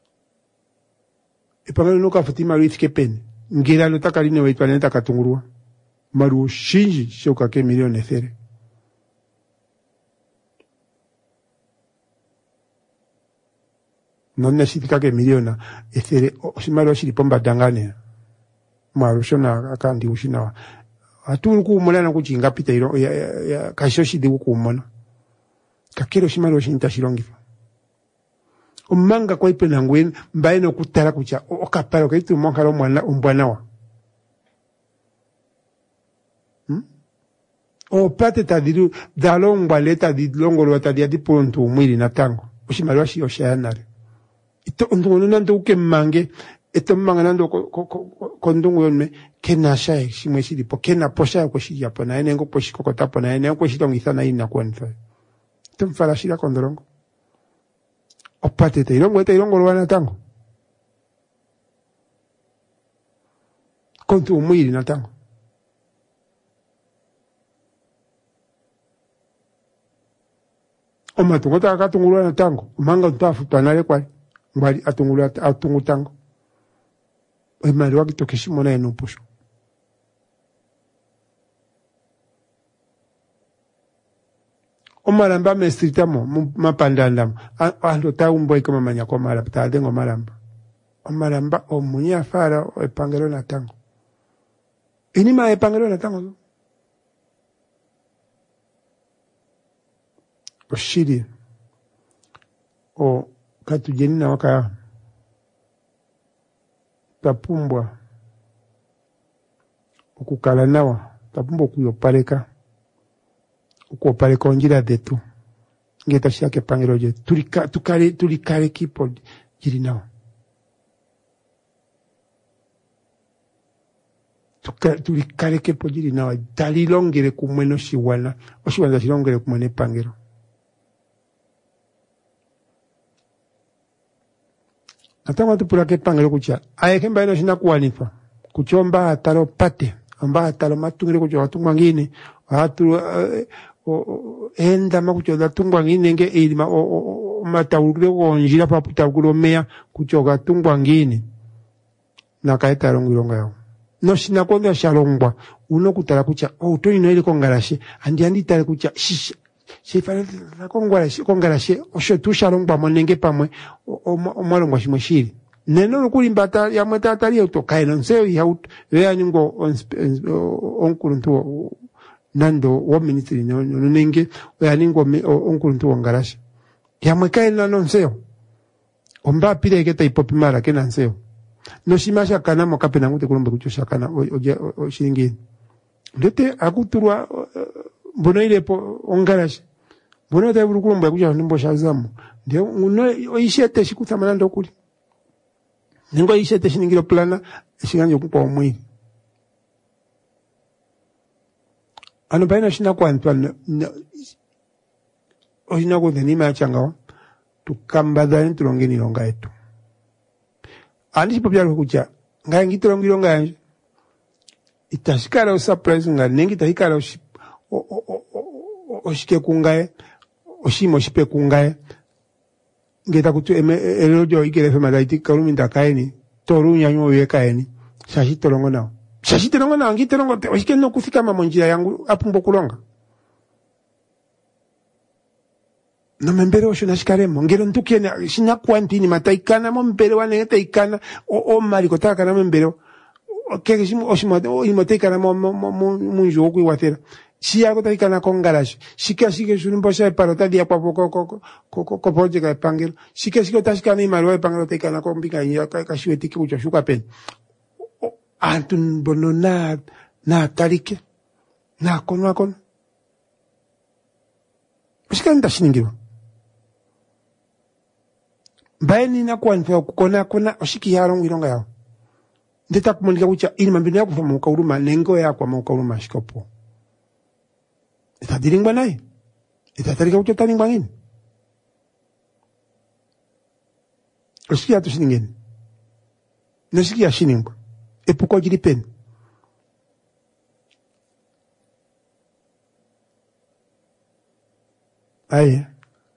ipangalo nuka fatima ruithike pen ngira lutakalini waitwaneta katungurua maru shinji shoka ke milioni there non nesitika ke miliona ethere osimalo shilipomba dangane maru shona akandi ushinawa aturu ku mulana kuchinga pita iro ya kashoshi de ku mona kakero shimalo shinta shilongifa omanga kwa ipe nangwen mbaye no kutala kucha okapalo kaitu monkalo mwana umbwanawa o pate tadiru dalongwa leta didlongolo tadiadi pontu umwili natango oshimalo shi oshanare ito ndungu nando ukemange eto manga nando kondungu yonme kenasha shimwe shilipo kena posha ko shiyapo na enengo poshiko kotapo na enengo ko shitongitha na ina kwanfa tumfala shira kondorongo opate te irongo lwana tango kontu umwili na tango omatungo akatungulwa na tango manga ntafutwa nale kwa mbali atungu tango emali wakitokeshimo na enupusho omalamba mestritamo mapandandamo ando taumbo kama manya kwa malamba tadengo malamba omunya fara epangelo na tango inima epangelo na tango oshiri o katujeni na waka tapumbwa okukala nawa tapumbwa okuyopaleka okupaleka onjira dhetu ngeta shake pangelo je tulikale kipo jiri nawa tulikale kipo jiri nawa talilongere kumweno shiwana oshiwanza shilongere kumwene pangelo atama tupula ke pangelo kucha ayeke mbaino shina kuwanifa kuchomba atalo pate amba atalo matungire kucho watungwa ngine atu enda makucho datungwa ngine nge ilima matawulire konjira paputa kulomea kucho gatungwa ngine nakaeta longilonga yao no shina konda shalongwa uno kutala kucha to ino ile kongalashe andi tale kucha shisha sifana kongalashe osho tu shalongwa monenge pamwe omalongwa shimwe shiri neno nokulimbata ya mwetatali utokaina nseo ya yaningo onkuruntu nando wo ministry nenge yaningo onkuruntu ongalashe ya mwekaina nonseo omba pile keta ipopimara kena nseo no shimasha kana mokapena ngute kulombe kuchosha kana oshingi ndete akuturwa mbono ile po ongalashe mbono taiburu kulombe kuchosha nimbo shazamu ndio uno oishete shikutamana ndokuli ningo ishete shiningiro plana shinganje kupa omwili ano baina shina kwantwa oshina kutenima ya changawa tukambadhani tulongeni longa yetu anishi popyalo kucha ngai ngitolongi longa yanje itashikala o surprise ngai nengi tahikala oshike kungae oshimo shipe kungae ngeta kutu elojo ikelefe madaiti kaluminda kaeni torunya nyo yekaeni shashitolongo nao ngitelongo oshike no kufika mamonjira yangu apumbo kulonga no membere osho nashikaremo ngero ntukene shina kwantini mataikana mo mbere wane taikana o mali kotaka na membere keke shimo oshimo imotaikana mo munju okwiwathera siya kotaikana kongarashi shike shunimbo sha parota dia papo ko project ya pangelo shike tashikana imali wa pangelo taikana ko mbika ya kashiwetiki kucho shuka pen antun bono na talike na kono shikanda shiningiro baeni na kwanfa kukona oshiki yaro ngilonga yao ndeta kumulika kucha ili mambino yako fama ukauruma nengo yako ama ukauruma shikopo itadiringwa naye itatarika kucha taringwa ngini oshiki yato shiningeni noshiki ya shiningwa epuko jilipeni aye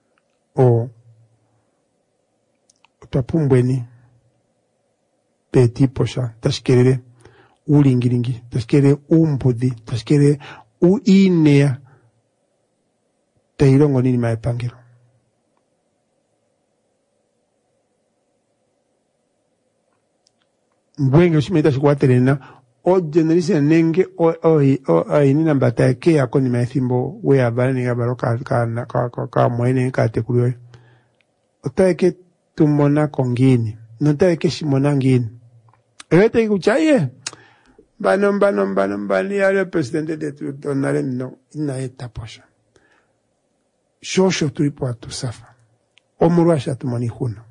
tapumbweni peti posha tashkerere ulingiringi tashkerere umbudi tashkerere uinea teirongo nini maepangiro mbwenge ushimeta shikuwaterena o generation nenge o inina mbata ke yako ni maithimbo we abani ga baroka ka mwene ka tekuriwe otake tumona kongini notake shimona ngini ete kuchaye bano ya presidente de donale no ina etaposha shosho tuipo atusafa omurwasha tumoni huno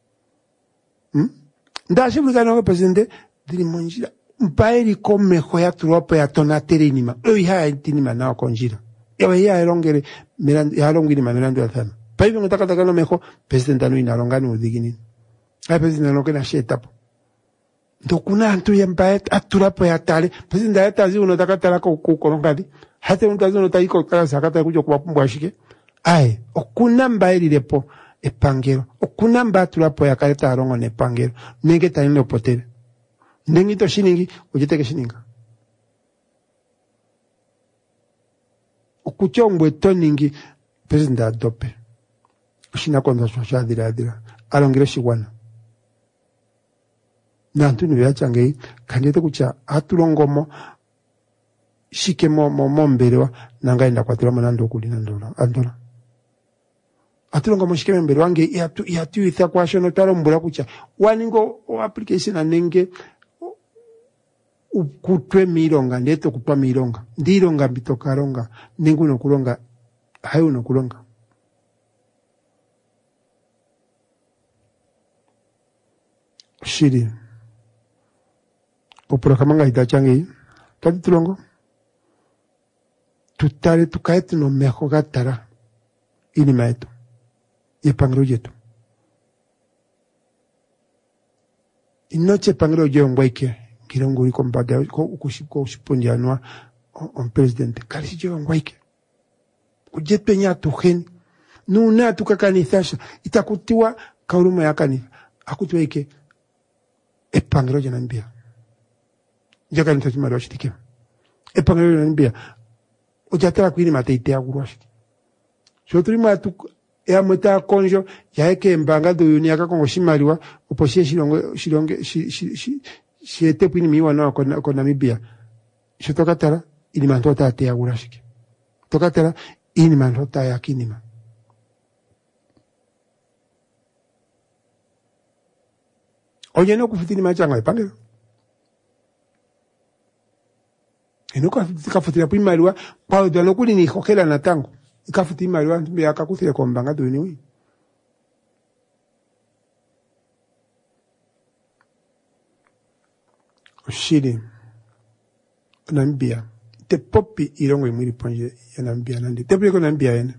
ndashi bulikana ko presidente dili monjira mpaeri come hoya tropa ya tonatere inima oya intima na konjira ewa ya erongere mirando ya rongiri mirando athana paibe ngotaka no mejo presidente anu inarongani udigini ai presidente no kena shetapo ndokuna antu yambaye aturapo ya tale presidente ya tazi uno takatala ko korongadi hata untazi uno taiko kala sakata kujo kubapumbwa shike ai okuna mbaeri lepo epangero okuna mbaturapo ya kaleta arongo ne pangero nenge tanino potere nengito shiningi ujiteke shininga okuchombwe toningi president adope ushina konda shosha dira alongere shiwana nantu ni byachange kanjete kucha atulongomo shikemo momberewa nangaenda kwatira manando kulina ndola atulongomo shikemo mbere wange yatu itha kwa shono taro mbura kucha waningo application anenge ukutwe mironga ndeto kutwa mironga ndironga bitokaronga ningu no kulonga hayo no kulonga shiri opura kamanga itachangi tati tulongo tutare tukaetu no mejo gatara ini maetu yepangro yetu inoche pangro yo ngwaike kironguri kompata ko kushipondianwa on president kalisi yo ngwaike kujetpenya tuheni nuna tukakanithasha itakutiwa kauruma yakani akutweke epangro janambia jaka nitati maroshitike epangro janambia ojatara kwini mateite agurwashiki shotrima tu ya meta konjo yaeke mbanga do yunia ka kongo shimaliwa uposhie shilonge shiete kwini miwa na ko Namibia shotoka tara ini mantota te agurashiki toka tara ini mantota ya kinima oye no kufitini machanga epangero enoka kafutira primariwa kwa dano kuli ni hokela na tango ikafuti mariwa mbe akakuthire kombanga do niwi oshiri Namibia te popi irongo imiri ponje ya Namibia nandi te pliko Namibia ene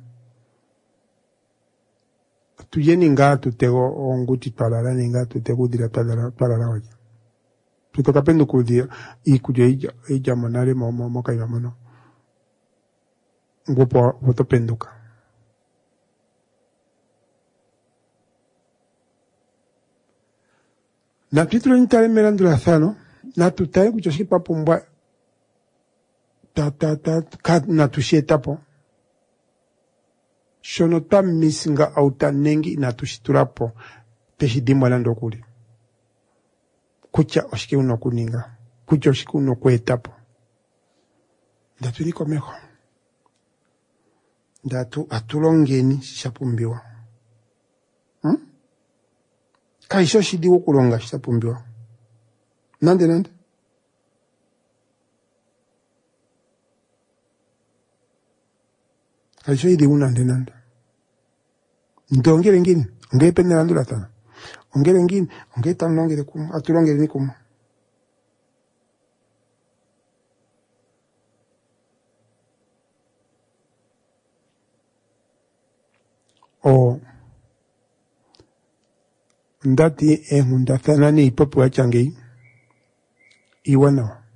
tuyeni nga tutego onguti palala ninga tutego dira palala waje tutoka pendo kudia ikuja ija monare mo kaiwa mono ngopo voto penduka na titolo nitale merandula thano na tutale kuchoshi papumbwa kat na tushetapo shonota misinga auta nengi na tushiturapo peshidimwa lando kuli kucha oshike uno kuninga kucha oshike uno kuetapo ndatu niko meho ndatu atulongeni shapumbiwa kaisho shidiwo kulonga shapumbiwa nande kaisho idiwu nande ndongere ngini ongepende landula tana ongere ngini ongeta nongere kuma atulongere ni kuma o ndati ehunda thanani ipopo wachangei iwana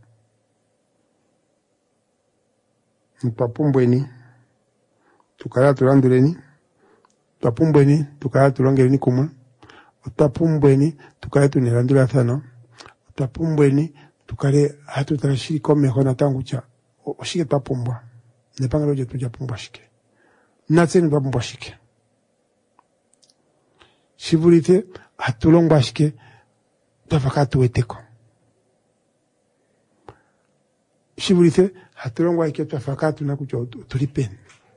mpapumbweni tukala tulanduleni tapumbweni tukala tulongereni kuma tapumbweni tukala tunelandula thano tapumbweni tukale hatu tarashiri kome hona tangucha oshike tapumbwa nepanga loje tuja pumbwa shike natseni tapumbwa shike shibulite atulongwa shike tafakatu weteko shibulithe hatulongwa ike twafakatu na kucho tulipen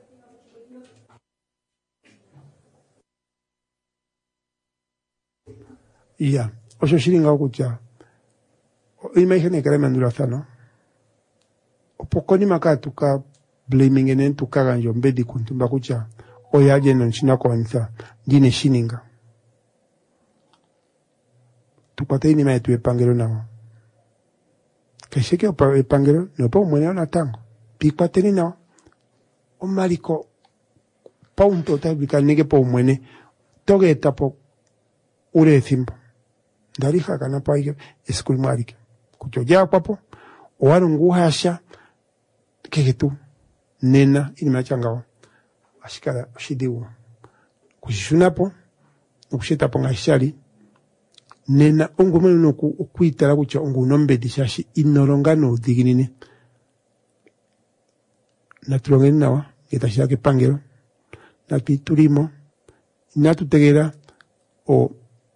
iya osho shilinga okucha imaihene kare mandula thano opokoni makatu ka blaming enen tukaganjo mbedi kuntumba kucha oyaje no nchina kontha ndine shininga tukwate ni maetu epangelo nawo kesheke opa epangelo no pa umwene na tango pikwate ni nawo omaliko paunto tabika nige pa umwene toge etapo ure thimbo ndalika kana pa ike eskuli marike kuchoja papo owarungu hasha kegetu nena ini machangawa ashikala shidiwo kushishunapo okushetapo ngashali nena ongomeno noku okuitala kucha ongunombedi shashi inolonga no diginine natulongeni nawa getashake pangero natulimo natutegera o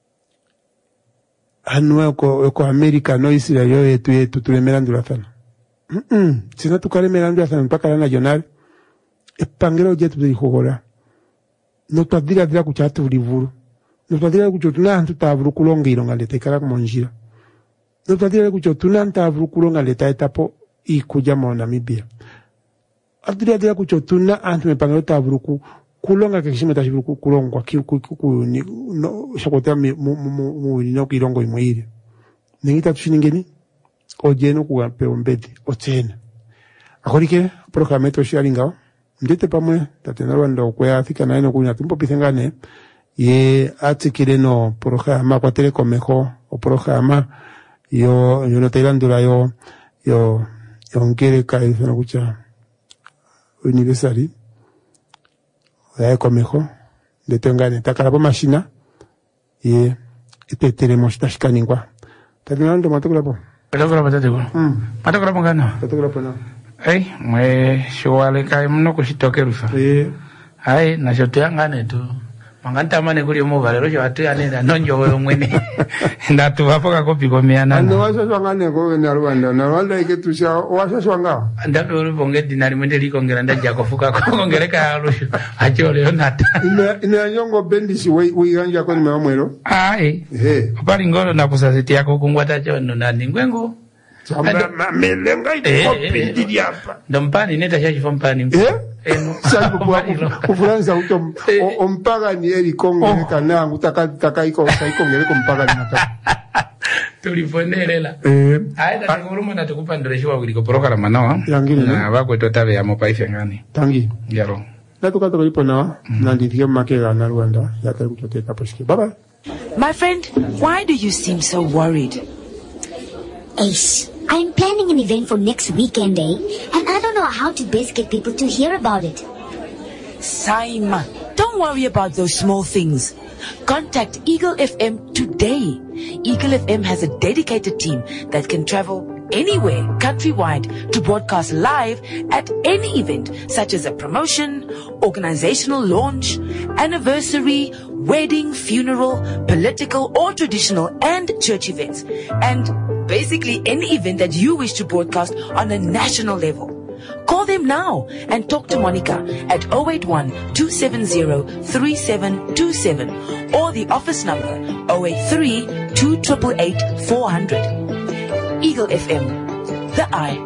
hanua ko America no Israel yo yetu tulemerandula thana sina tukalemerandula thana mpaka na jonal epangero jetu dilihogora no twadira dira kuchatu livuru no twadira kuchotuna antu tavuru kulonga ilonga leta ikala kumonjira no twadira kuchotuna tavuru kulonga leta etapo ikuja mo Namibia adira dira kuchotuna antu mepangero tavuru kulonga kishime tashiburu kulongwa ni no shakota mu ni no kilongo imwire ningita tushiningeni ojeno kuwape ombedi otena akolike programeto sharinga ndete pamwe tatenarwa ndo kwa afika na ino kunya tumpo pithengane ye atikire no programa kwa telecomejo o programa yo no tailandura yo ngere kai fena kucha universali ya comejo de tengane takala pa machina ye tenemos tashkaningwa tatenando matukula po matukula po ngana matukula po no ai mwe shwale kai mno kushitokerufa ai na shotea ngane tu manganta mane kuli mo valero jo atu ane nonjo we mwene ndatu hapo kakopi komeana ando wasa swangane ko na Rwanda ike tusha wasa swanga ndape uri bonge dinari mwende likongera ndaja kofuka kongereka rushu achole onata ina nyongo bendisi we ganja ko ni mamwero ai opali ngoro na kusasiti yako kungwata chono na ningwengo chamba melenga ikopi ndidi hapa ndompani neta shaji fompani sabu kufuranza uto ompaga ni eri kongo kana utaka iko ngere kompaga ni mata tuliponerela aida nguruma na tukupa ndoreshiwa kuliko programa nawa na bako totabe ya mopaife ngani tangi yaro na tukatoka ipo nawa na ndithie makega na Rwanda yakali kutoteka poshike bye. My friend, why do you seem so worried? Ace, I'm planning an event for next weekend, and I don't know how to best get people to hear about it. Saima, don't worry about those small things. Contact Eagle FM today. Eagle FM has a dedicated team that can travel anywhere countrywide to broadcast live at any event, such as a promotion, organizational launch, anniversary, wedding, funeral, political or traditional and church events, and basically any event that you wish to broadcast on a national level. Call them now and talk to Monica at 081-270-3727 or the office number 083-288-400. Eagle FM, the eye.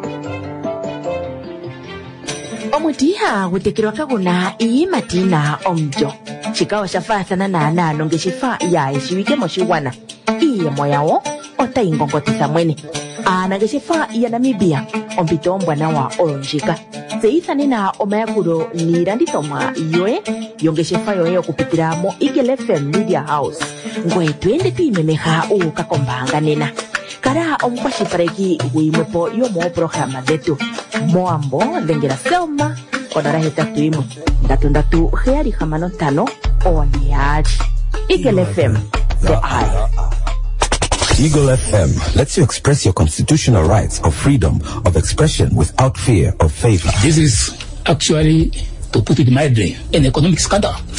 Omutiha gutekirwa kaguna iyi matina omjo chikawa shafathana na nano ngeshifa ya ishiwike moshiwana iye moyawo ota ingongotisa mwene ana ngeshifa ya Namibia ompito mbwana wa olonjika zeithane na omayakuro nirandithomwa yoe yongeshefa yoe okupitira mo Eagle FM Media House ngwe twende tuimemeha ukakombanga nena kara omukwashifareki wimwepo yomo programa zetu moambo dhengera selma onara hetatu imwe ndatu heari hamano tano oniari Eagle FM, the eye. Eagle FM lets you express your constitutional rights of freedom of expression without fear of favor. This is actually, to put it mildly, an economic scandal.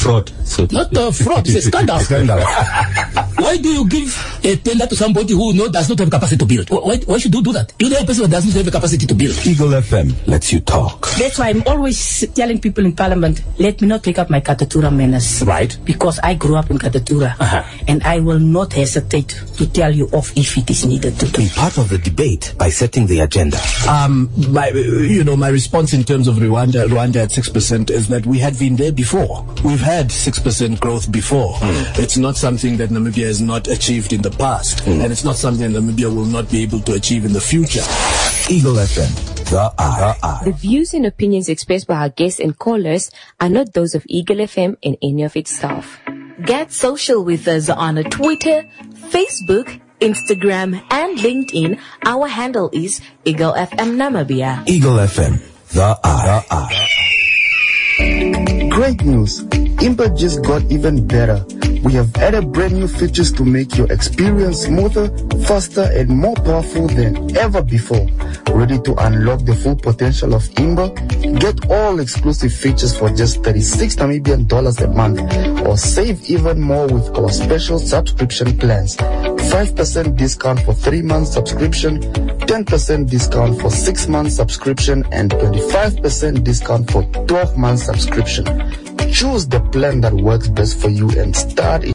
Fraud. Not fraud, it's a scandal. Why do you give a tender to somebody who does not have capacity to build? Why should you do that? You know a person who does not have the capacity to build. Eagle FM lets you talk. That's why I'm always telling people in Parliament, let me not pick up my Katatura manners. Right. Because I grew up in Katatura. And I will not hesitate to tell you off if it is needed to do. Be part of the debate by setting the agenda. My response in terms of Rwanda at 6% is that we had been there before. We've had 6% growth before. It's not something that Namibia has not achieved in the past. And it's not something that Namibia will not be able to achieve in the future. Eagle FM, the eye. The views and opinions expressed by our guests and callers are not those of Eagle FM and any of its staff. Get social with us on Twitter, Facebook, Instagram, and LinkedIn. Our handle is Eagle FM Namibia. Eagle FM, the eye. Great news! Impa just got even better. We have added brand new features to make your experience smoother, faster, and more powerful than ever before. Ready to unlock the full potential of Imba? Get all exclusive features for just 36 Namibian dollars a month, or save even more with our special subscription plans. 5% discount for 3 months subscription, 10% discount for 6 months subscription, and 25% discount for 12 months subscription. Choose the plan that works best for you and start